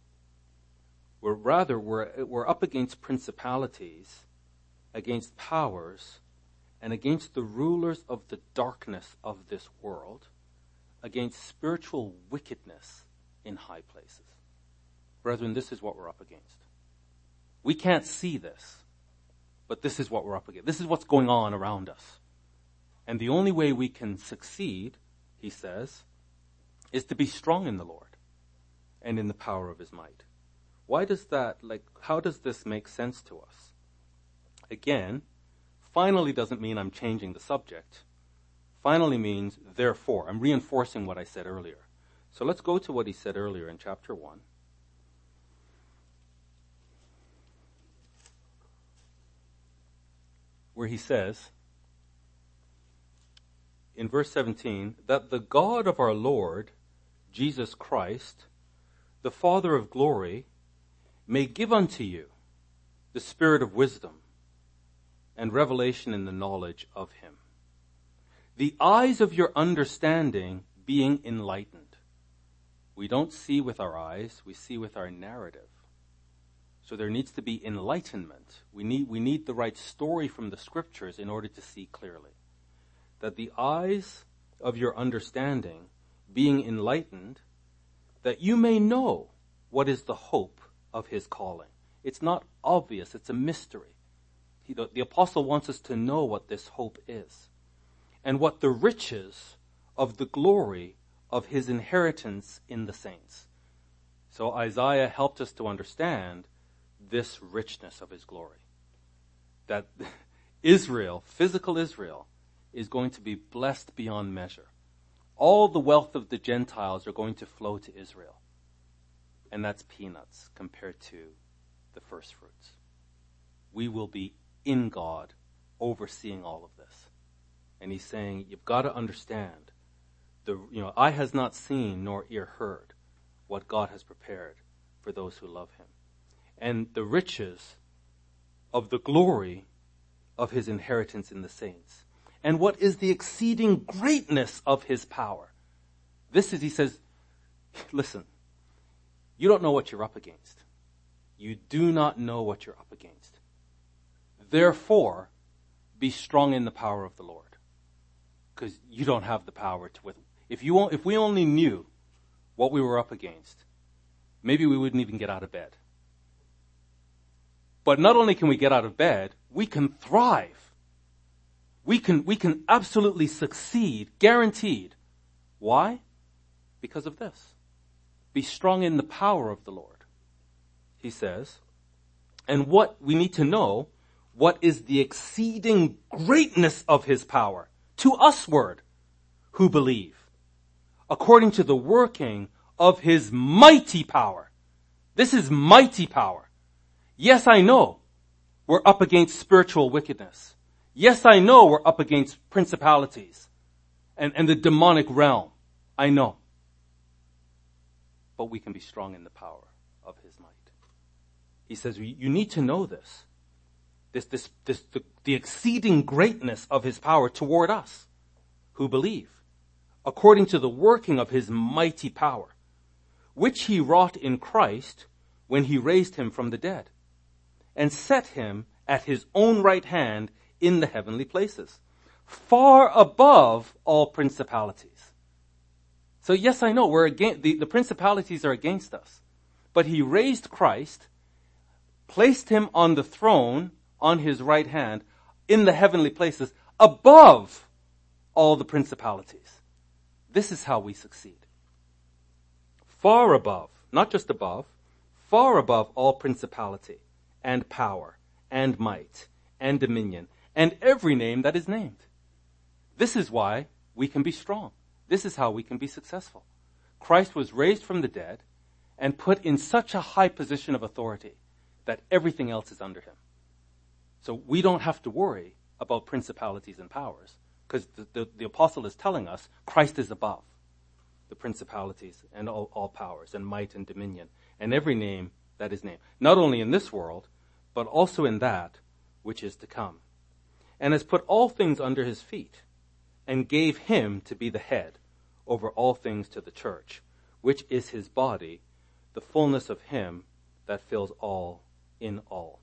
Speaker 2: We're rather we're we're up against principalities, against powers, and against the rulers of the darkness of this world, against spiritual wickedness in high places. Brethren, this is what we're up against. We can't see this, but this is what we're up against. This is what's going on around us. And the only way we can succeed, he says, is to be strong in the Lord and in the power of his might. Why does that, like, how does this make sense to us? Again, finally doesn't mean I'm changing the subject. Finally means therefore. I'm reinforcing what I said earlier. So let's go to what he said earlier in chapter one. Where he says, in verse seventeen, that the God of our Lord, Jesus Christ, the Father of glory, may give unto you the spirit of wisdom and revelation in the knowledge of him. The eyes of your understanding being enlightened. We don't see with our eyes, we see with our narrative. So there needs to be enlightenment. We need, we need the right story from the scriptures in order to see clearly. That the eyes of your understanding being enlightened, that you may know what is the hope of his calling. It's not obvious, it's a mystery. He, the, the apostle wants us to know what this hope is, and what the riches of the glory of his inheritance in the saints. So Isaiah helped us to understand this richness of his glory. That Israel, physical Israel, is going to be blessed beyond measure. All the wealth of the Gentiles are going to flow to Israel. And that's peanuts compared to the first fruits. We will be in God, overseeing all of this. And he's saying, you've got to understand, the you know, eye has not seen nor ear heard what God has prepared for those who love him. And the riches of the glory of his inheritance in the saints. And what is the exceeding greatness of his power? This is, he says, listen, you don't know what you're up against. You do not know what you're up against. Therefore, be strong in the power of the Lord. Because you don't have the power to with. If you if we only knew what we were up against, maybe we wouldn't even get out of bed. But not only can we get out of bed, we can thrive. We can we can absolutely succeed, guaranteed. Why? Because of this. Be strong in the power of the Lord, he says. And what we need to know, what is the exceeding greatness of his power to usward who believe, according to the working of his mighty power. This is mighty power. Yes, I know we're up against spiritual wickedness. Yes, I know we're up against principalities and, and the demonic realm. I know. But we can be strong in the power of his might. He says, you need to know this. This, this, this, the, the exceeding greatness of his power toward us who believe, according to the working of his mighty power, which he wrought in Christ when he raised him from the dead and set him at his own right hand in the heavenly places, far above all principalities. So yes, I know we're against, the, the principalities are against us, but he raised Christ, placed him on the throne on his right hand in the heavenly places above all the principalities. This is how we succeed. Far above, not just above, far above all principality and power and might and dominion and every name that is named. This is why we can be strong. This is how we can be successful. Christ was raised from the dead and put in such a high position of authority that everything else is under him. So we don't have to worry about principalities and powers because the, the, the apostle is telling us Christ is above the principalities and all, all powers and might and dominion and every name that is named, not only in this world, but also in that which is to come, and has put all things under his feet and gave him to be the head over all things to the church, which is his body, the fullness of him that fills all in all.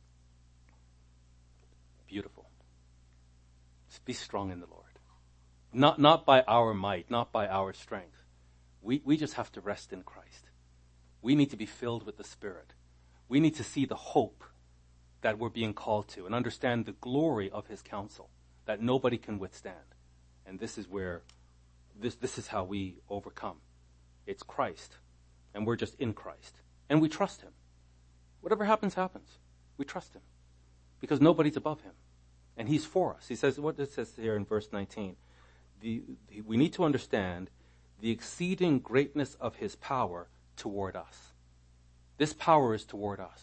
Speaker 2: Beautiful. Just be strong in the Lord. Not, not by our might, not by our strength. We, we just have to rest in Christ. We need to be filled with the Spirit. We need to see the hope that we're being called to and understand the glory of his counsel that nobody can withstand. And this is where, this, this is how we overcome. It's Christ. And we're just in Christ. And we trust him. Whatever happens, happens. We trust him. Because nobody's above him. And he's for us. He says, what it says here in verse nineteen, the, the, we need to understand the exceeding greatness of his power toward us. This power is toward us.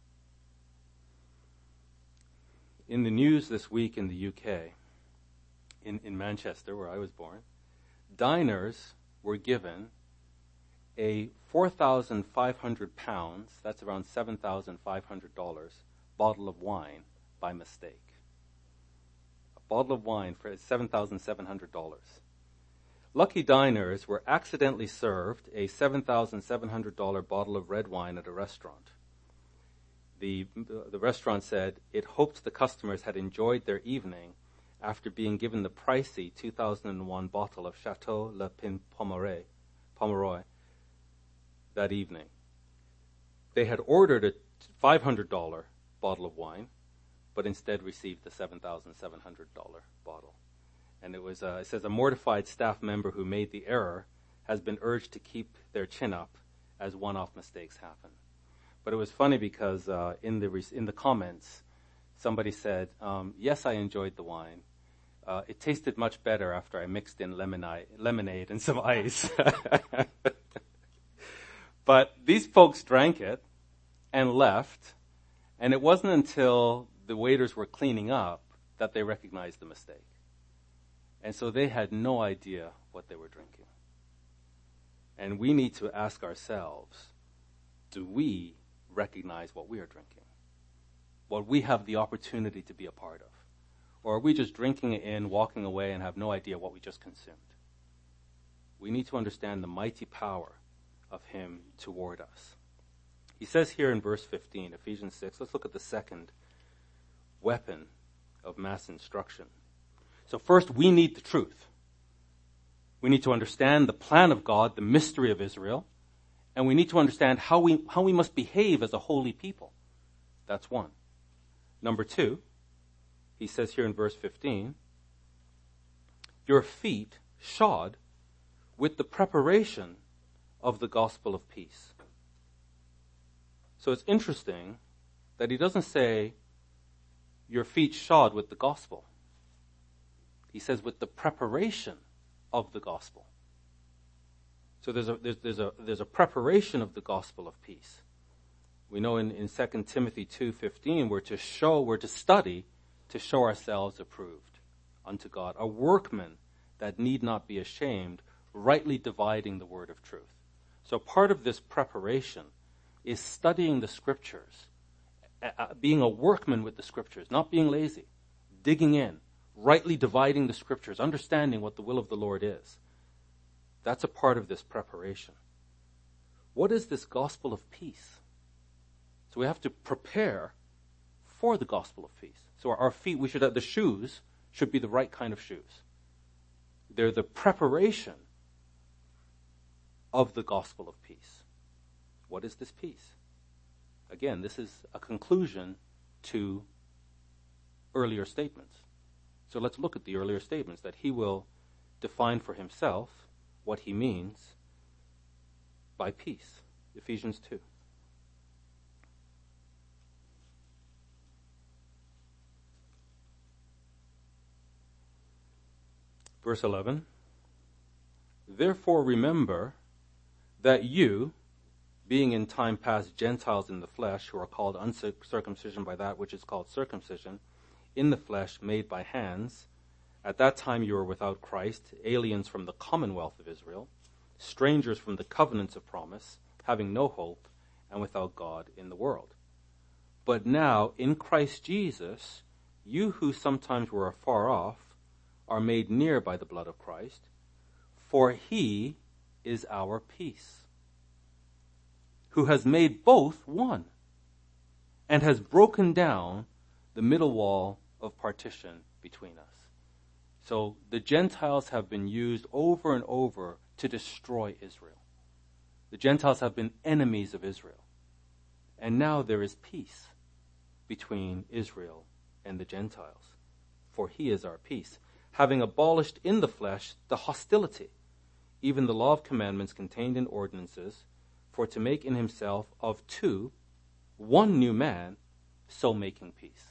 Speaker 2: In the news this week in the U K, in, in Manchester, where I was born, diners were given a four thousand five hundred pounds, that's around seven thousand five hundred dollars, bottle of wine by mistake. A bottle of wine for seven thousand seven hundred dollars. Lucky diners were accidentally served a seven thousand seven hundred dollars bottle of red wine at a restaurant. The, the restaurant said it hoped the customers had enjoyed their evening after being given the pricey two thousand one bottle of Chateau Le Pin Pomeroy, Pomeroy that evening. They had ordered a five hundred dollars bottle of wine, but instead received the seven thousand seven hundred dollars bottle. And it was, uh, it says, a mortified staff member who made the error has been urged to keep their chin up as one-off mistakes happen. But it was funny because uh, in the re- in the comments, somebody said, um, yes, I enjoyed the wine. Uh, it tasted much better after I mixed in lemonade, lemonade and some ice. But these folks drank it and left, and it wasn't until the waiters were cleaning up that they recognized the mistake. And so they had no idea what they were drinking. And we need to ask ourselves, do we recognize what we are drinking? What we have the opportunity to be a part of? Or are we just drinking it in, walking away, and have no idea what we just consumed? We need to understand the mighty power of him toward us. He says here in verse fifteen, Ephesians six, let's look at the second weapon of mass instruction. So first, we need the truth. We need to understand the plan of God, the mystery of Israel, and we need to understand how we, how we must behave as a holy people. That's one. Number two, he says here in verse fifteen, your feet shod with the preparation of the gospel of peace. So it's interesting that he doesn't say your feet shod with the gospel. He says with the preparation of the gospel. So there's a there's, there's a there's a preparation of the gospel of peace. We know in, in Second Timothy two fifteen we're to show, we're to study to show ourselves approved unto God, a workman that need not be ashamed, rightly dividing the word of truth. So part of this preparation is studying the scriptures, uh, being a workman with the scriptures, not being lazy, digging in, rightly dividing the scriptures, understanding what the will of the Lord is. That's a part of this preparation. What is this gospel of peace? So we have to prepare for the gospel of peace. So our feet, we should have, the shoes should be the right kind of shoes. They're the preparation of the gospel of peace. What is this peace? Again, this is a conclusion to earlier statements. So let's look at the earlier statements that he will define for himself what he means by peace. Ephesians two. Verse eleven. Therefore remember that you, being in time past Gentiles in the flesh, who are called uncircumcision by that which is called circumcision, in the flesh made by hands, at that time you were without Christ, aliens from the commonwealth of Israel, strangers from the covenants of promise, having no hope, and without God in the world. But now, in Christ Jesus, you who sometimes were afar off, are made near by the blood of Christ, for he is our peace, who has made both one, and has broken down the middle wall of partition between us. So the Gentiles have been used over and over to destroy Israel. The Gentiles have been enemies of Israel. And now there is peace between Israel and the Gentiles, for he is our peace, having abolished in the flesh the hostility, even the law of commandments contained in ordinances, for to make in himself of two one new man, so making peace.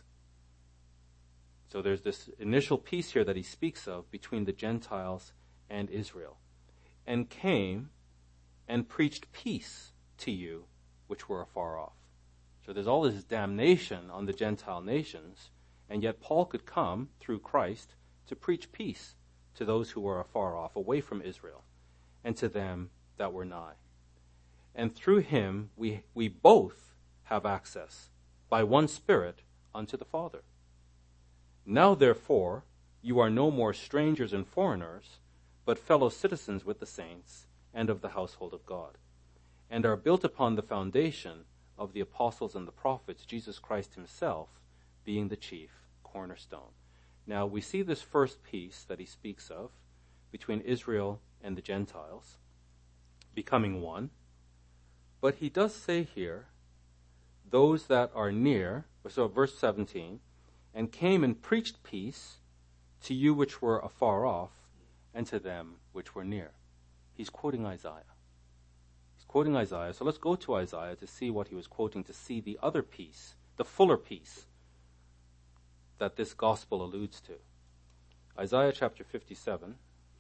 Speaker 2: So there's this initial peace here that he speaks of between the Gentiles and Israel, and came and preached peace to you which were afar off. So there's all this damnation on the Gentile nations, and yet Paul could come through Christ to preach peace to those who were afar off, away from Israel, and to them that were nigh. And through him we, we both have access by one Spirit unto the Father. Now therefore you are no more strangers and foreigners, but fellow citizens with the saints and of the household of God, and are built upon the foundation of the apostles and the prophets, Jesus Christ himself being the chief cornerstone. Now we see this first piece that he speaks of between Israel and the Gentiles becoming one. But he does say here, those that are near, so verse seventeen, and came and preached peace to you which were afar off, and to them which were near. He's quoting Isaiah. He's quoting Isaiah. So let's go to Isaiah to see what he was quoting, to see the other peace, the fuller peace that this gospel alludes to. Isaiah chapter fifty-seven.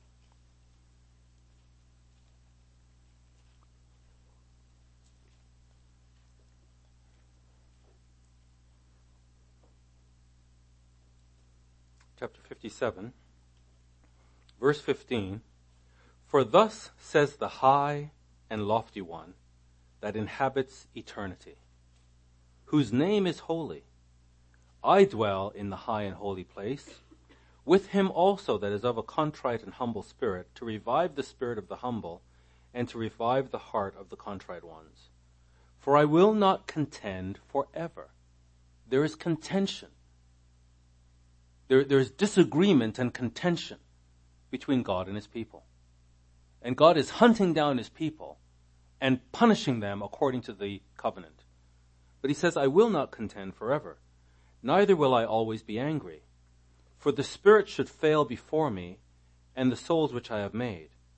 Speaker 2: Chapter fifty-seven, verse fifteen, for thus says the high and lofty one that inhabits eternity, whose name is holy. I dwell in the high and holy place, with him also that is of a contrite and humble spirit, to revive the spirit of the humble, and to revive the heart of the contrite ones. For I will not contend forever. There is contention. There, there's disagreement and contention between God and his people. And God is hunting down his people and punishing them according to the covenant. But he says, I will not contend forever, neither will I always be angry. For the spirit should fail before me, and the souls which I have made.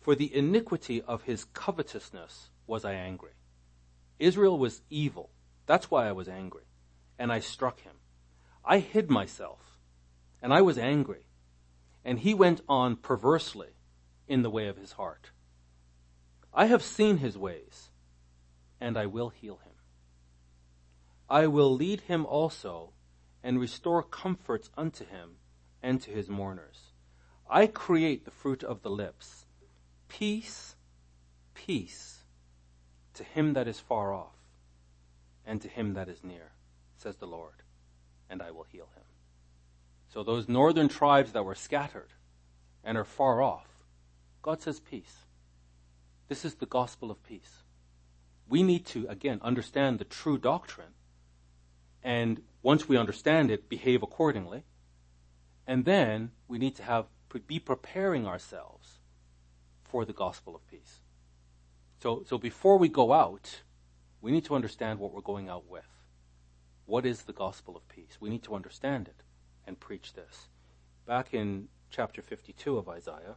Speaker 2: For the iniquity of his covetousness was I angry. Israel was evil. That's why I was angry. And I struck him. I hid myself, and I was angry. And he went on perversely in the way of his heart. I have seen his ways, and I will heal him. I will lead him also, and restore comforts unto him and to his mourners. I create the fruit of the lips. Peace, peace to him that is far off, and to him that is near, says the Lord, and I will heal him. So those northern tribes that were scattered and are far off, God says peace. This is the gospel of peace. We need to, again, understand the true doctrine, and once we understand it, behave accordingly. And then we need to have be preparing ourselves for the gospel of peace. So, so before we go out, we need to understand what we're going out with. What is the gospel of peace? We need to understand it and preach this. Back in chapter fifty-two of Isaiah,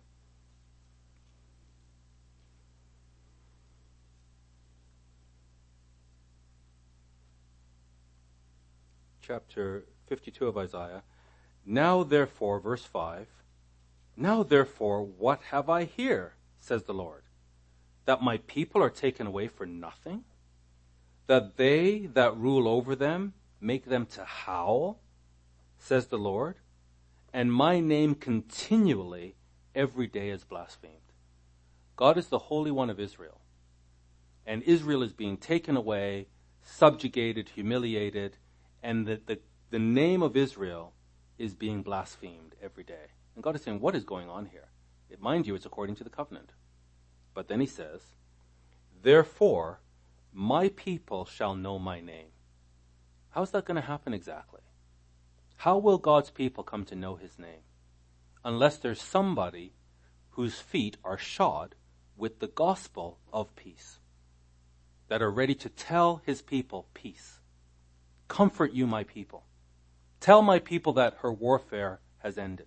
Speaker 2: chapter fifty-two of Isaiah, now therefore, verse five, now therefore, what have I here, says the Lord, that my people are taken away for nothing? That they that rule over them make them to howl, says the Lord, and my name continually every day is blasphemed. God is the Holy One of Israel, and Israel is being taken away, subjugated, humiliated, and the, the, the name of Israel is being blasphemed every day. And God is saying, what is going on here? It, mind you, it's according to the covenant. But then he says, therefore, my people shall know my name. How's that going to happen exactly? How will God's people come to know his name? Unless there's somebody whose feet are shod with the gospel of peace, that are ready to tell his people peace. Comfort you, my people. Tell my people that her warfare has ended.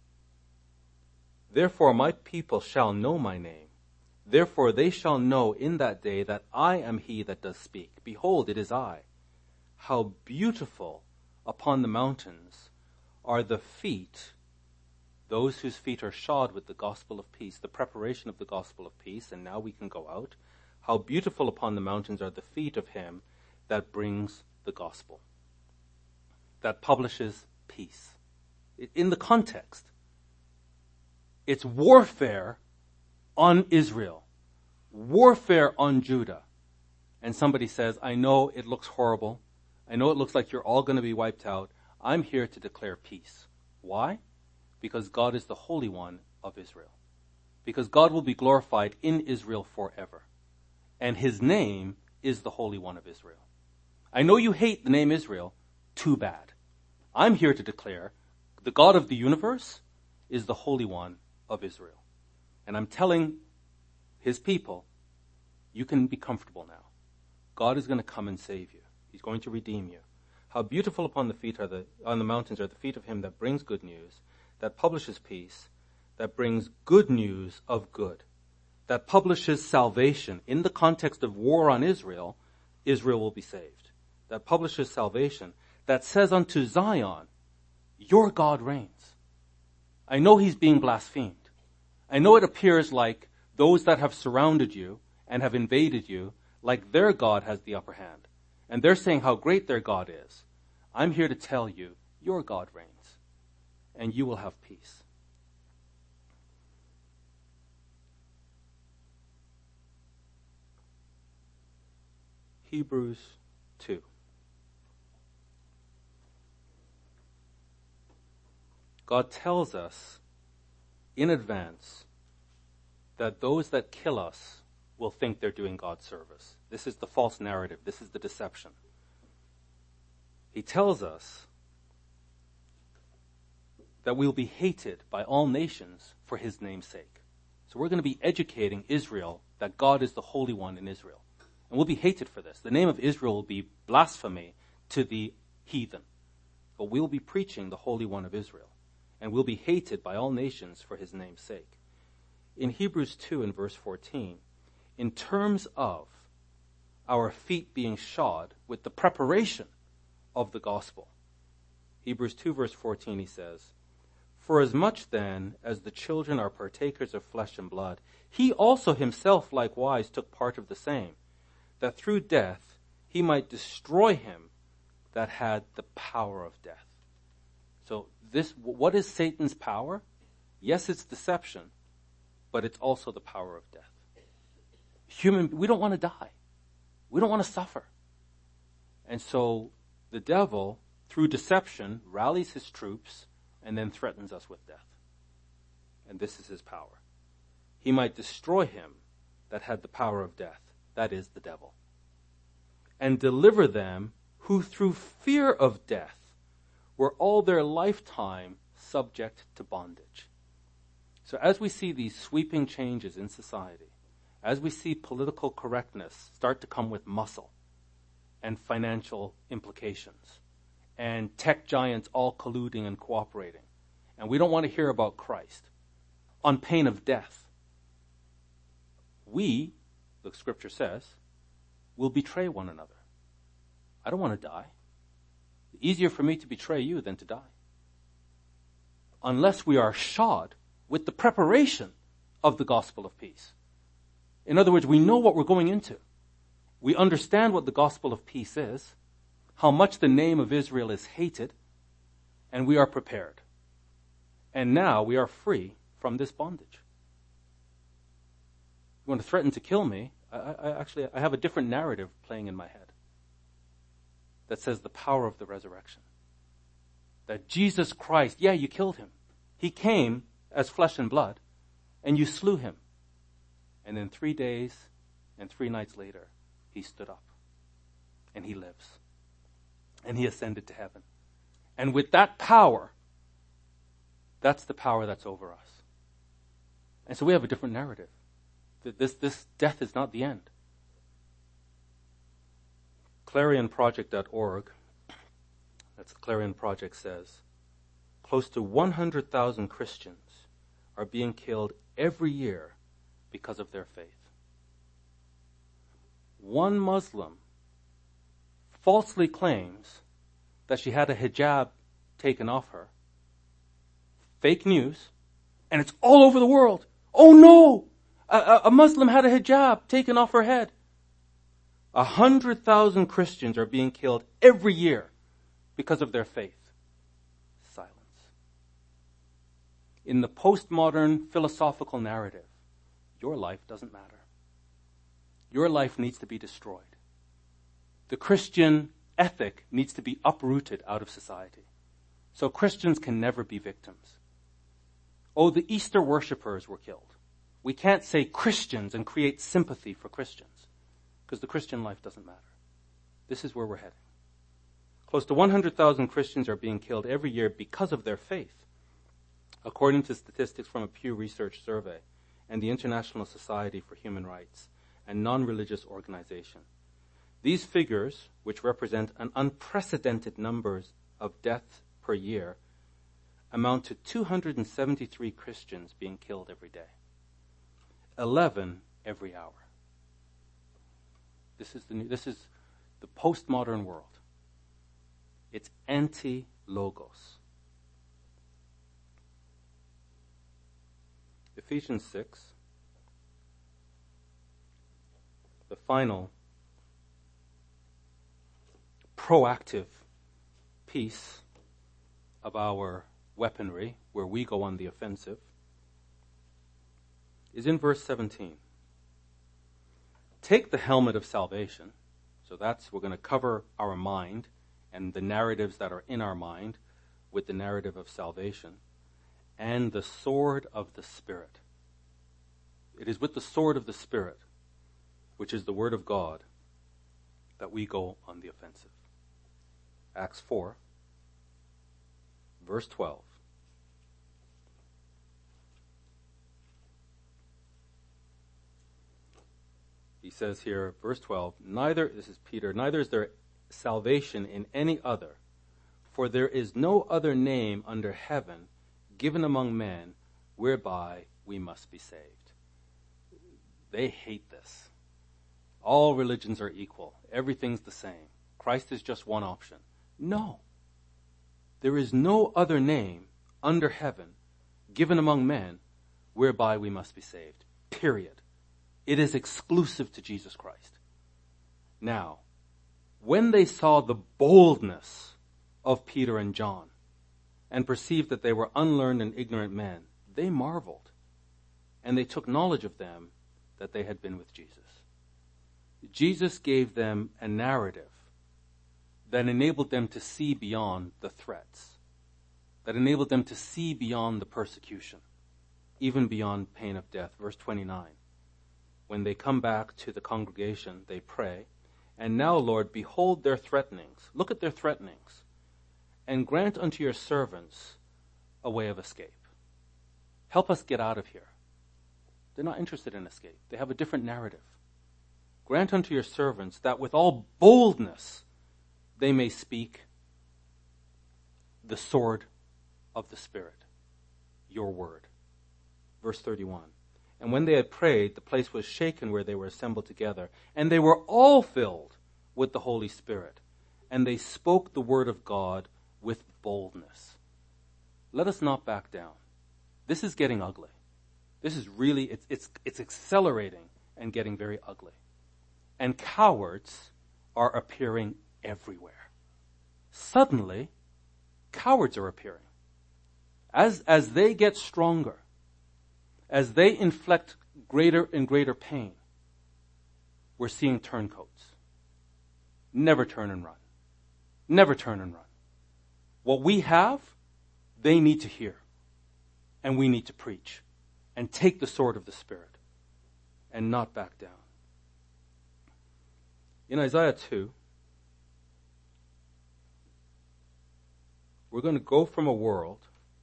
Speaker 2: Therefore my people shall know my name. Therefore they shall know in that day that I am he that does speak. Behold, it is I. How beautiful upon the mountains are the feet, those whose feet are shod with the gospel of peace, the preparation of the gospel of peace, and now we can go out. How beautiful upon the mountains are the feet of him that brings the gospel, that publishes peace. In the context, it's warfare on Israel, warfare on Judah. And somebody says, I know it looks horrible. I know it looks like you're all going to be wiped out. I'm here to declare peace. Why? Because God is the Holy One of Israel. Because God will be glorified in Israel forever. And his name is the Holy One of Israel. I know you hate the name Israel. Too bad. I'm here to declare the God of the universe is the Holy One of Israel. And I'm telling his people, you can be comfortable now. God is going to come and save you. He's going to redeem you. How beautiful upon the feet are the on the mountains are the feet of him that brings good news, that publishes peace, that brings good news of good, that publishes salvation. In the context of war on Israel, Israel will be saved. That publishes salvation, that says unto Zion, your God reigns. I know he's being blasphemed. I know it appears like those that have surrounded you and have invaded you, like their God has the upper hand. And they're saying how great their God is. I'm here to tell you, your God reigns, and you will have peace. Hebrews two. God tells us in advance that those that kill us will think they're doing God's service. This is the false narrative. This is the deception. He tells us that we'll be hated by all nations for his name's sake. So we're going to be educating Israel that God is the Holy One in Israel. And we'll be hated for this. The name of Israel will be blasphemy to the heathen. But we'll be preaching the Holy One of Israel. And we'll be hated by all nations for his name's sake. in Hebrews two and verse fourteen, in terms of our feet being shod with the preparation of the gospel. Hebrews two verse fourteen, he says, "For as much then as the children are partakers of flesh and blood, he also himself likewise took part of the same, that through death he might destroy him that had the power of death." So this, what is Satan's power? Yes, it's deception, but it's also the power of death. Human, we don't want to die. We don't want to suffer. And so the devil, through deception, rallies his troops and then threatens us with death. And this is his power. He might destroy him that had the power of death, that is the devil, and deliver them who through fear of death were all their lifetime subject to bondage. So as we see these sweeping changes in society, as we see political correctness start to come with muscle and financial implications, and tech giants all colluding and cooperating, and we don't want to hear about Christ, on pain of death, we, the scripture says, will betray one another. I don't want to die. It's easier for me to betray you than to die. Unless we are shod with the preparation of the gospel of peace. In other words, we know what we're going into. We understand what the gospel of peace is, how much the name of Israel is hated, and we are prepared. And now we are free from this bondage. You want to threaten to kill me? I, I actually I have a different narrative playing in my head that says the power of the resurrection. That Jesus Christ, yeah, you killed him. He came as flesh and blood, and you slew him. And then three days and three nights later, he stood up, and he lives, and he ascended to heaven. And with that power, that's the power that's over us. And so we have a different narrative. This, this death is not the end. Clarion Project dot org, that's the Clarion Project, says, close to one hundred thousand Christians are being killed every year because of their faith. One Muslim falsely claims that she had a hijab taken off her. Fake news. And it's all over the world. Oh no! A, a Muslim had a hijab taken off her head. A hundred thousand Christians are being killed every year because of their faith. Silence. In the postmodern philosophical narrative, your life doesn't matter. Your life needs to be destroyed. The Christian ethic needs to be uprooted out of society. So Christians can never be victims. Oh, the Easter worshippers were killed. We can't say Christians and create sympathy for Christians, because the Christian life doesn't matter. This is where we're heading. Close to one hundred thousand Christians are being killed every year because of their faith, according to statistics from a Pew Research survey and the International Society for Human Rights, a non-religious organization. These figures, which represent an unprecedented numbers of deaths per year, amount to two hundred seventy-three Christians being killed every day. eleven every hour. This is the new, this is the postmodern world. It's anti-logos. Ephesians six, the final proactive piece of our weaponry, where we go on the offensive, is in verse seventeen. Take the helmet of salvation. So that's, we're going to cover our mind and the narratives that are in our mind with the narrative of salvation, and the sword of the Spirit. It is with the sword of the Spirit, which is the Word of God, that we go on the offensive. Acts four, verse twelve. He says here, verse twelve, neither, this is Peter, neither is there salvation in any other, for there is no other name under heaven given among men whereby we must be saved. They hate this. All religions are equal. Everything's the same. Christ is just one option. No. There is no other name under heaven given among men whereby we must be saved. Period. It is exclusive to Jesus Christ. Now, when they saw the boldness of Peter and John and perceived that they were unlearned and ignorant men, they marveled, and they took knowledge of them that they had been with Jesus. Jesus gave them a narrative that enabled them to see beyond the threats, that enabled them to see beyond the persecution, even beyond pain of death. Verse twenty-nine, when they come back to the congregation, they pray, and now, Lord, behold their threatenings. Look at their threatenings, and grant unto your servants a way of escape. Help us get out of here. They're not interested in escape. They have a different narrative. Grant unto your servants that with all boldness they may speak the sword of the Spirit, your word. Verse thirty-one, and when they had prayed, the place was shaken where they were assembled together, and they were all filled with the Holy Spirit, and they spoke the word of God with boldness. Let us not back down. This is getting ugly. This is really, it's, it's, it's accelerating and getting very ugly. And cowards are appearing everywhere. Suddenly, cowards are appearing. As, as they get stronger, as they inflict greater and greater pain, we're seeing turncoats. Never turn and run. Never turn and run. What we have, they need to hear. And we need to preach. And take the sword of the Spirit. And not back down. In Isaiah two, we're going to go from a world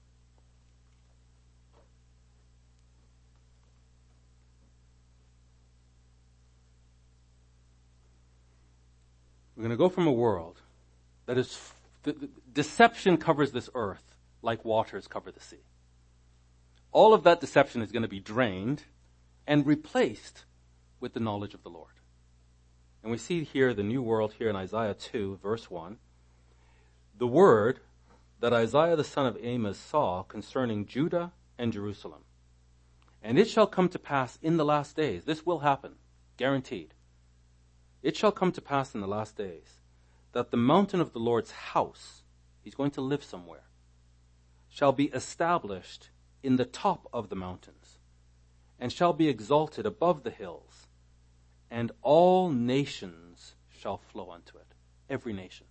Speaker 2: We're going to go from a world that is, the, the, deception covers this earth like waters cover the sea. All of that deception is going to be drained and replaced with the knowledge of the Lord. And we see here the new world here in Isaiah two, verse one. The word that Isaiah the son of Amos saw concerning Judah and Jerusalem. And it shall come to pass in the last days. This will happen, guaranteed. It shall come to pass in the last days that the mountain of the Lord's house, he's going to live somewhere, shall be established in the top of the mountains, and shall be exalted above the hills, and all nations shall flow unto it. Every nation.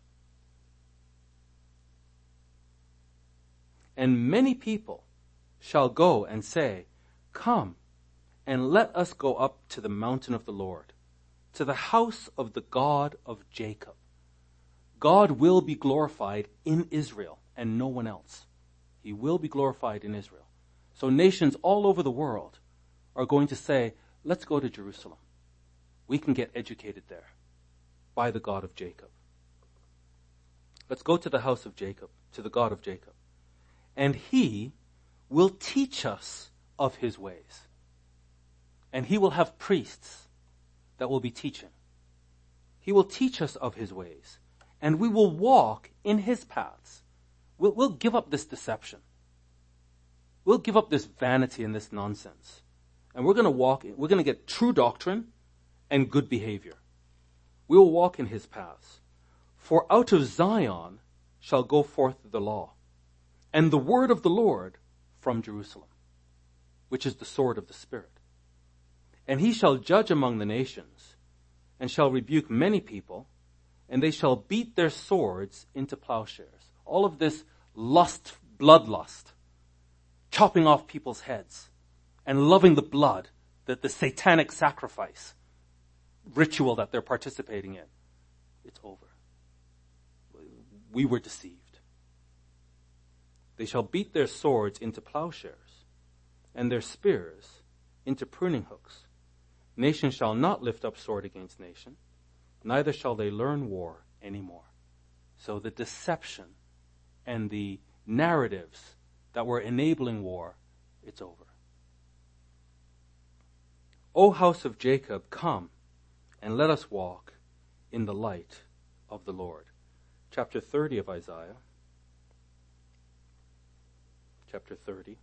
Speaker 2: And many people shall go and say, come, and let us go up to the mountain of the Lord, to the house of the God of Jacob. God will be glorified in Israel and no one else. He will be glorified in Israel. So nations all over the world are going to say, let's go to Jerusalem. We can get educated there by the God of Jacob. Let's go to the house of Jacob, to the God of Jacob. And he will teach us of his ways. And he will have priests that will be teaching. He will teach us of his ways. And we will walk in his paths. We'll, we'll give up this deception. We'll give up this vanity and this nonsense. And we're going to walk, we're going to get true doctrine and good behavior. We will walk in his paths. For out of Zion shall go forth the law, and the word of the Lord from Jerusalem, which is the sword of the Spirit. And he shall judge among the nations, and shall rebuke many people, and they shall beat their swords into plowshares. All of this lust, bloodlust, chopping off people's heads, and loving the blood, that the satanic sacrifice ritual that they're participating in, it's over. We were deceived. They shall beat their swords into plowshares, and their spears into pruning hooks. Nation shall not lift up sword against nation, neither shall they learn war anymore. So the deception and the narratives that were enabling war, it's over. O house of Jacob, come, and let us walk in the light of the Lord. Chapter thirty of Isaiah. Chapter thirty.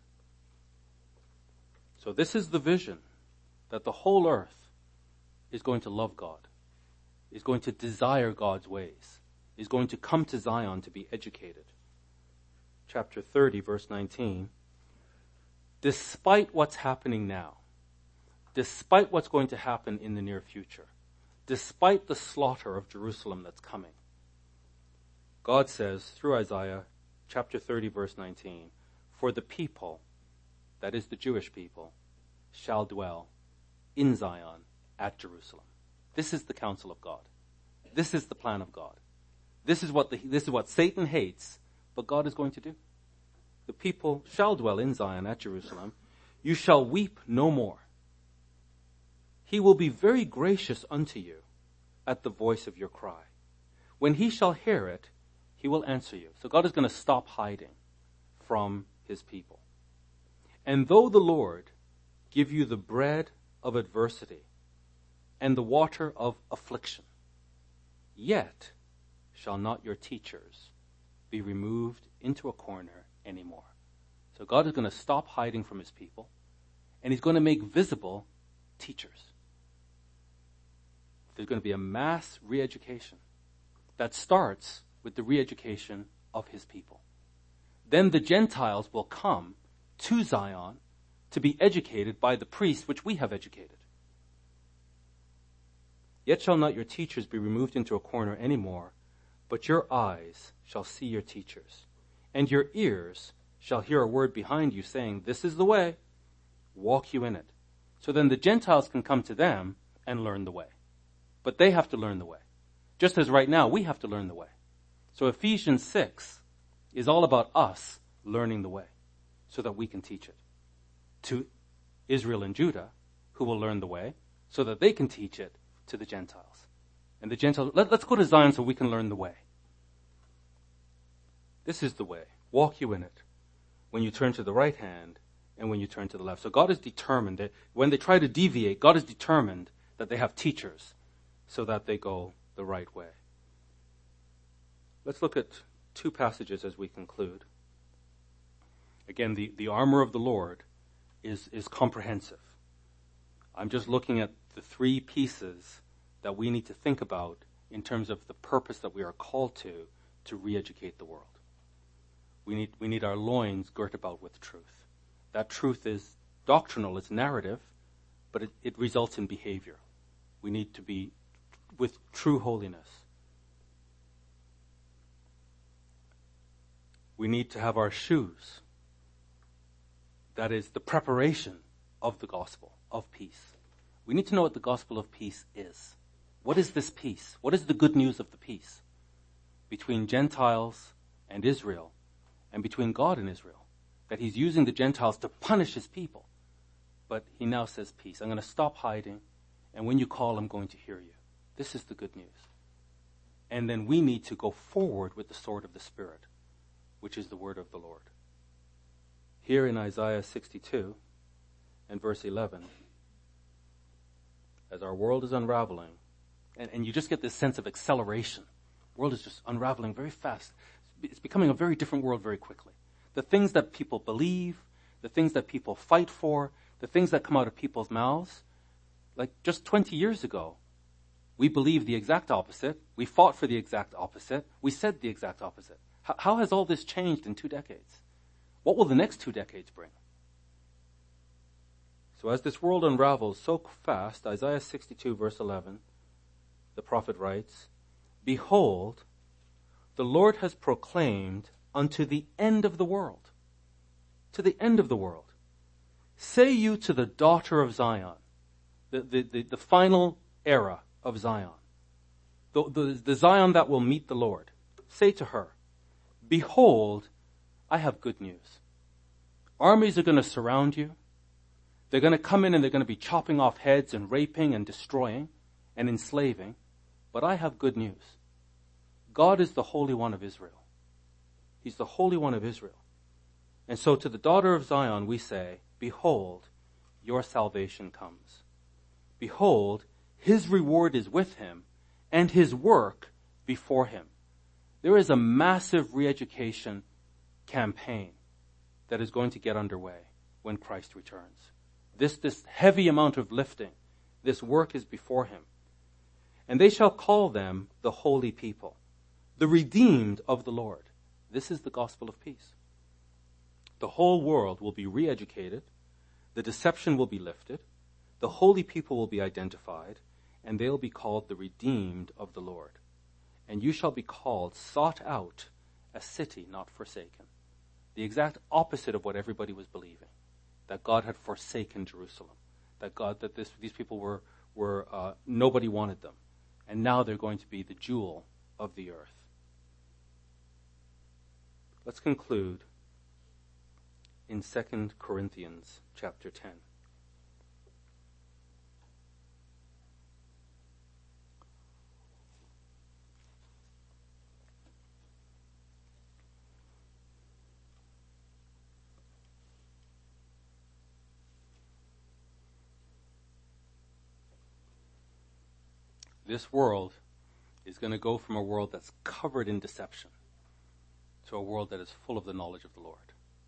Speaker 2: So this is the vision, that the whole earth is going to love God, is going to desire God's ways, is going to come to Zion to be educated. Chapter thirty, verse nineteen. Despite what's happening now, despite what's going to happen in the near future, despite the slaughter of Jerusalem that's coming, God says through Isaiah chapter thirty, verse nineteen, for the people, that is the Jewish people, shall dwell in Zion at Jerusalem. This is the counsel of God. This is the plan of God. This is what the, this is what Satan hates, but God is going to do. The people shall dwell in Zion at Jerusalem. You shall weep no more. He will be very gracious unto you at the voice of your cry. When he shall hear it, he will answer you. So God is going to stop hiding from his people. And though the Lord give you the bread of adversity and the water of affliction, yet shall not your teachers be removed into a corner anymore. So God is going to stop hiding from his people, and he's going to make visible teachers. There's going to be a mass re-education that starts with the re-education of his people. Then the Gentiles will come to Zion to be educated by the priests which we have educated. Yet shall not your teachers be removed into a corner anymore, but your eyes shall see your teachers, and your ears shall hear a word behind you saying, this is the way, walk you in it. So then the Gentiles can come to them and learn the way. But they have to learn the way. Just as right now we have to learn the way. So Ephesians six is all about us learning the way so that we can teach it to Israel and Judah, who will learn the way so that they can teach it to the Gentiles. And the Gentiles, let, let's go to Zion so we can learn the way. This is the way. Walk you in it when you turn to the right hand and when you turn to the left. So God is determined that when they try to deviate, God is determined that they have teachers so that they go the right way. Let's look at two passages as we conclude. Again, the, the armor of the Lord is, is comprehensive. I'm just looking at the three pieces that we need to think about in terms of the purpose that we are called to, to re-educate the world. We need, we need our loins girt about with truth. That truth is doctrinal, it's narrative, but it, it results in behavior. We need to be with true holiness. We need to have our shoes. That is the preparation of the gospel of peace. We need to know what the gospel of peace is. What is this peace? What is the good news of the peace between Gentiles and Israel and between God and Israel? That he's using the Gentiles to punish his people. But he now says peace. I'm going to stop hiding, and when you call, I'm going to hear you. This is the good news. And then we need to go forward with the sword of the Spirit, which is the word of the Lord. Here in Isaiah sixty-two and verse eleven, as our world is unraveling, and, and you just get this sense of acceleration. The world is just unraveling very fast. It's becoming a very different world very quickly. The things that people believe, the things that people fight for, the things that come out of people's mouths, like just twenty years ago, we believed the exact opposite. We fought for the exact opposite. We said the exact opposite. How, how has all this changed in two decades? What will the next two decades bring? So as this world unravels so fast, Isaiah sixty-two verse eleven, the prophet writes, behold, the Lord has proclaimed unto the end of the world, to the end of the world. Say you to the daughter of Zion, the, the, the, the final era of Zion, the, the, the Zion that will meet the Lord. Say to her, behold, I have good news. Armies are going to surround you. They're going to come in and they're going to be chopping off heads and raping and destroying and enslaving. But I have good news. God is the Holy One of Israel. He's the Holy One of Israel. And so to the daughter of Zion we say, behold, your salvation comes. behold, his reward is with him, and his work before him. There is a massive re-education campaign that is going to get underway when Christ returns. This, this heavy amount of lifting, this work is before him. And they shall call them the holy people, the redeemed of the Lord. This is the gospel of peace. The whole world will be re-educated, the deception will be lifted, the holy people will be identified, and they'll be called the redeemed of the Lord. And you shall be called sought out, a city not forsaken. The exact opposite of what everybody was believing, that God had forsaken Jerusalem, that God, that this, these people were, were uh, nobody wanted them, and now they're going to be the jewel of the earth. Let's conclude in Second Corinthians chapter ten. This world is going to go from a world that's covered in deception to a world that is full of the knowledge of the Lord.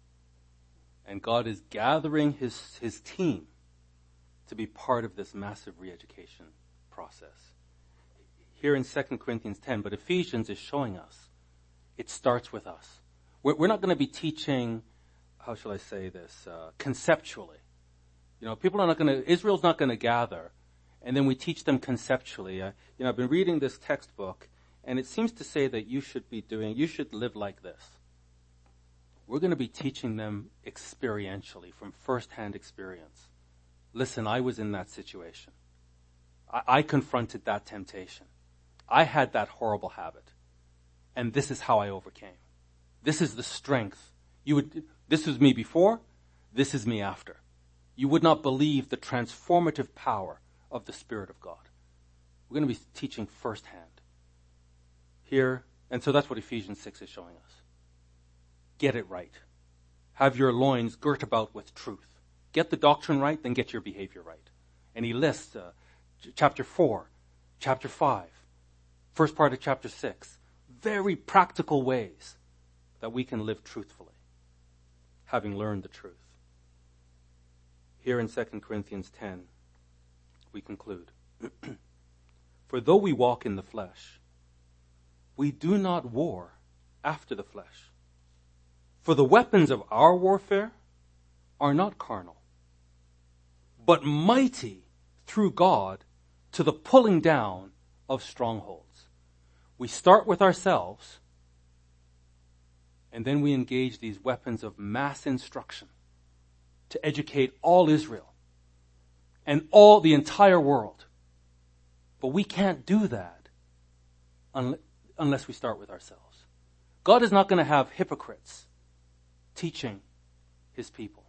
Speaker 2: And God is gathering his, his team to be part of this massive re-education process. Here in Second Corinthians ten, but Ephesians is showing us it starts with us. We're, we're not going to be teaching, how shall I say this, uh, conceptually. You know, people are not going to, Israel's not going to gather and then we teach them conceptually. Uh, you know, I've been reading this textbook, and it seems to say that you should be doing, you should live like this. We're going to be teaching them experientially, from firsthand experience. Listen, I was in that situation. I, I confronted that temptation. I had that horrible habit. And this is how I overcame. This is the strength. You would, this was me before, this is me after. You would not believe the transformative power of the Spirit of God. We're going to be teaching firsthand here. And so that's what Ephesians six is showing us. Get it right. Have your loins girt about with truth. Get the doctrine right, then get your behavior right. And he lists uh, chapter four, chapter five, first part of chapter six, very practical ways that we can live truthfully, having learned the truth. Here in Second Corinthians ten, we conclude. For though we walk in the flesh, we do not war after the flesh. For the weapons of our warfare are not carnal, but mighty through God to the pulling down of strongholds. We start with ourselves, and then we engage these weapons of mass instruction to educate all Israel and all the entire world. But we can't do that unless we start with ourselves. God is not going to have hypocrites teaching his people.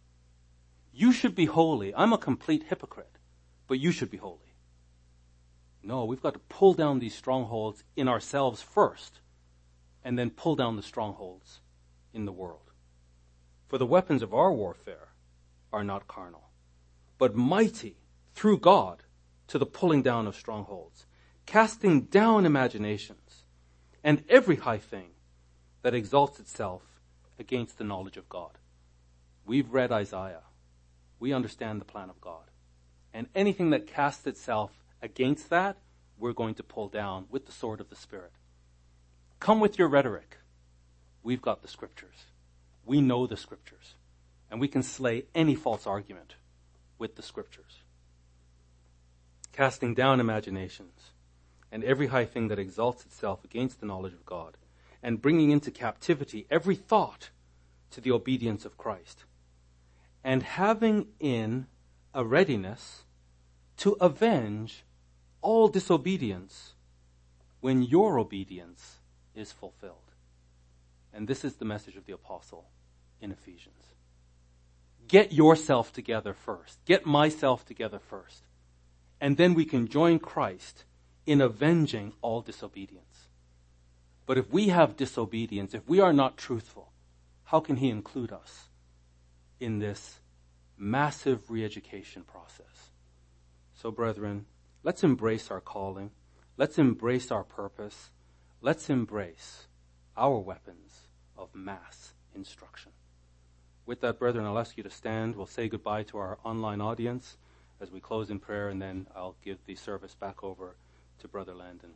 Speaker 2: You should be holy. I'm a complete hypocrite, but you should be holy. No, we've got to pull down these strongholds in ourselves first, and then pull down the strongholds in the world. For the weapons of our warfare are not carnal, but mighty through God to the pulling down of strongholds, casting down imaginations and every high thing that exalts itself against the knowledge of God. We've read Isaiah. We understand the plan of God. And anything that casts itself against that, we're going to pull down with the sword of the Spirit. Come with your rhetoric. We've got the scriptures. We know the scriptures. And we can slay any false argument with the scriptures. Casting down imaginations and every high thing that exalts itself against the knowledge of God, and bringing into captivity every thought to the obedience of Christ, and having in a readiness to avenge all disobedience when your obedience is fulfilled. And this is the message of the apostle in Ephesians. Get yourself together first. Get myself together first. And then we can join Christ in avenging all disobedience. But if we have disobedience, if we are not truthful, how can he include us in this massive re-education process? So, brethren, let's embrace our calling. Let's embrace our purpose. Let's embrace our weapons of mass instruction. With that, brethren, I'll ask you to stand. We'll say goodbye to our online audience as we close in prayer, and then I'll give the service back over to Brother Landon.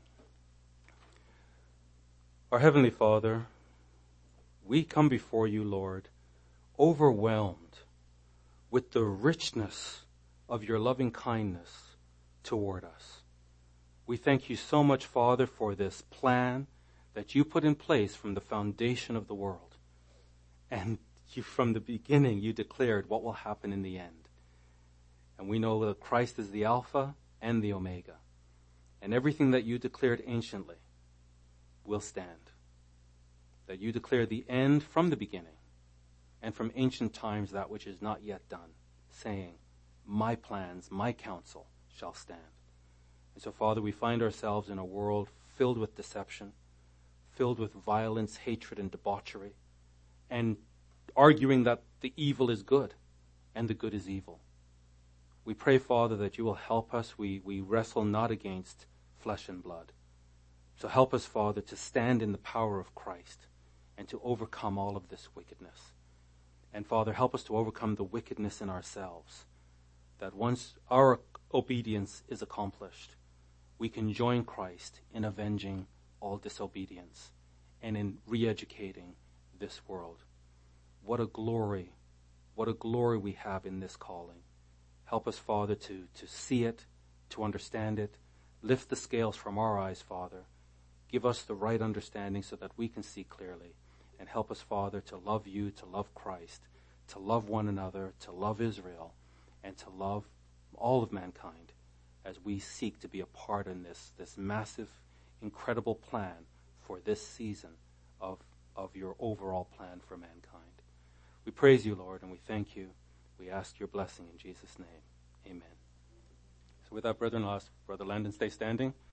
Speaker 2: Our Heavenly Father, we come before you, Lord, overwhelmed with the richness of your loving kindness toward us. We thank you so much, Father, for this plan that you put in place from the foundation of the world. And you, from the beginning, you declared what will happen in the end. And we know that Christ is the Alpha and the Omega. And everything that you declared anciently will stand. That you declare the end from the beginning, and from ancient times that which is not yet done, saying, my plans, my counsel shall stand. And so, Father, we find ourselves in a world filled with deception, filled with violence, hatred, and debauchery, and arguing that the evil is good and the good is evil. We pray, Father, that you will help us. We, we wrestle not against flesh and blood. So help us, Father, to stand in the power of Christ and to overcome all of this wickedness. And, Father, help us to overcome the wickedness in ourselves, that once our obedience is accomplished, we can join Christ in avenging all disobedience and in re-educating this world. What a glory, what a glory we have in this calling. Help us, Father, to, to see it, to understand it. Lift the scales from our eyes, Father. Give us the right understanding so that we can see clearly. And help us, Father, to love you, to love Christ, to love one another, to love Israel, and to love all of mankind as we seek to be a part in this, this massive, incredible plan for this season of, of your overall plan for mankind. We praise you, Lord, and we thank you. We ask your blessing in Jesus' name. Amen. So with that, brethren, I'll ask Brother Landon stay standing.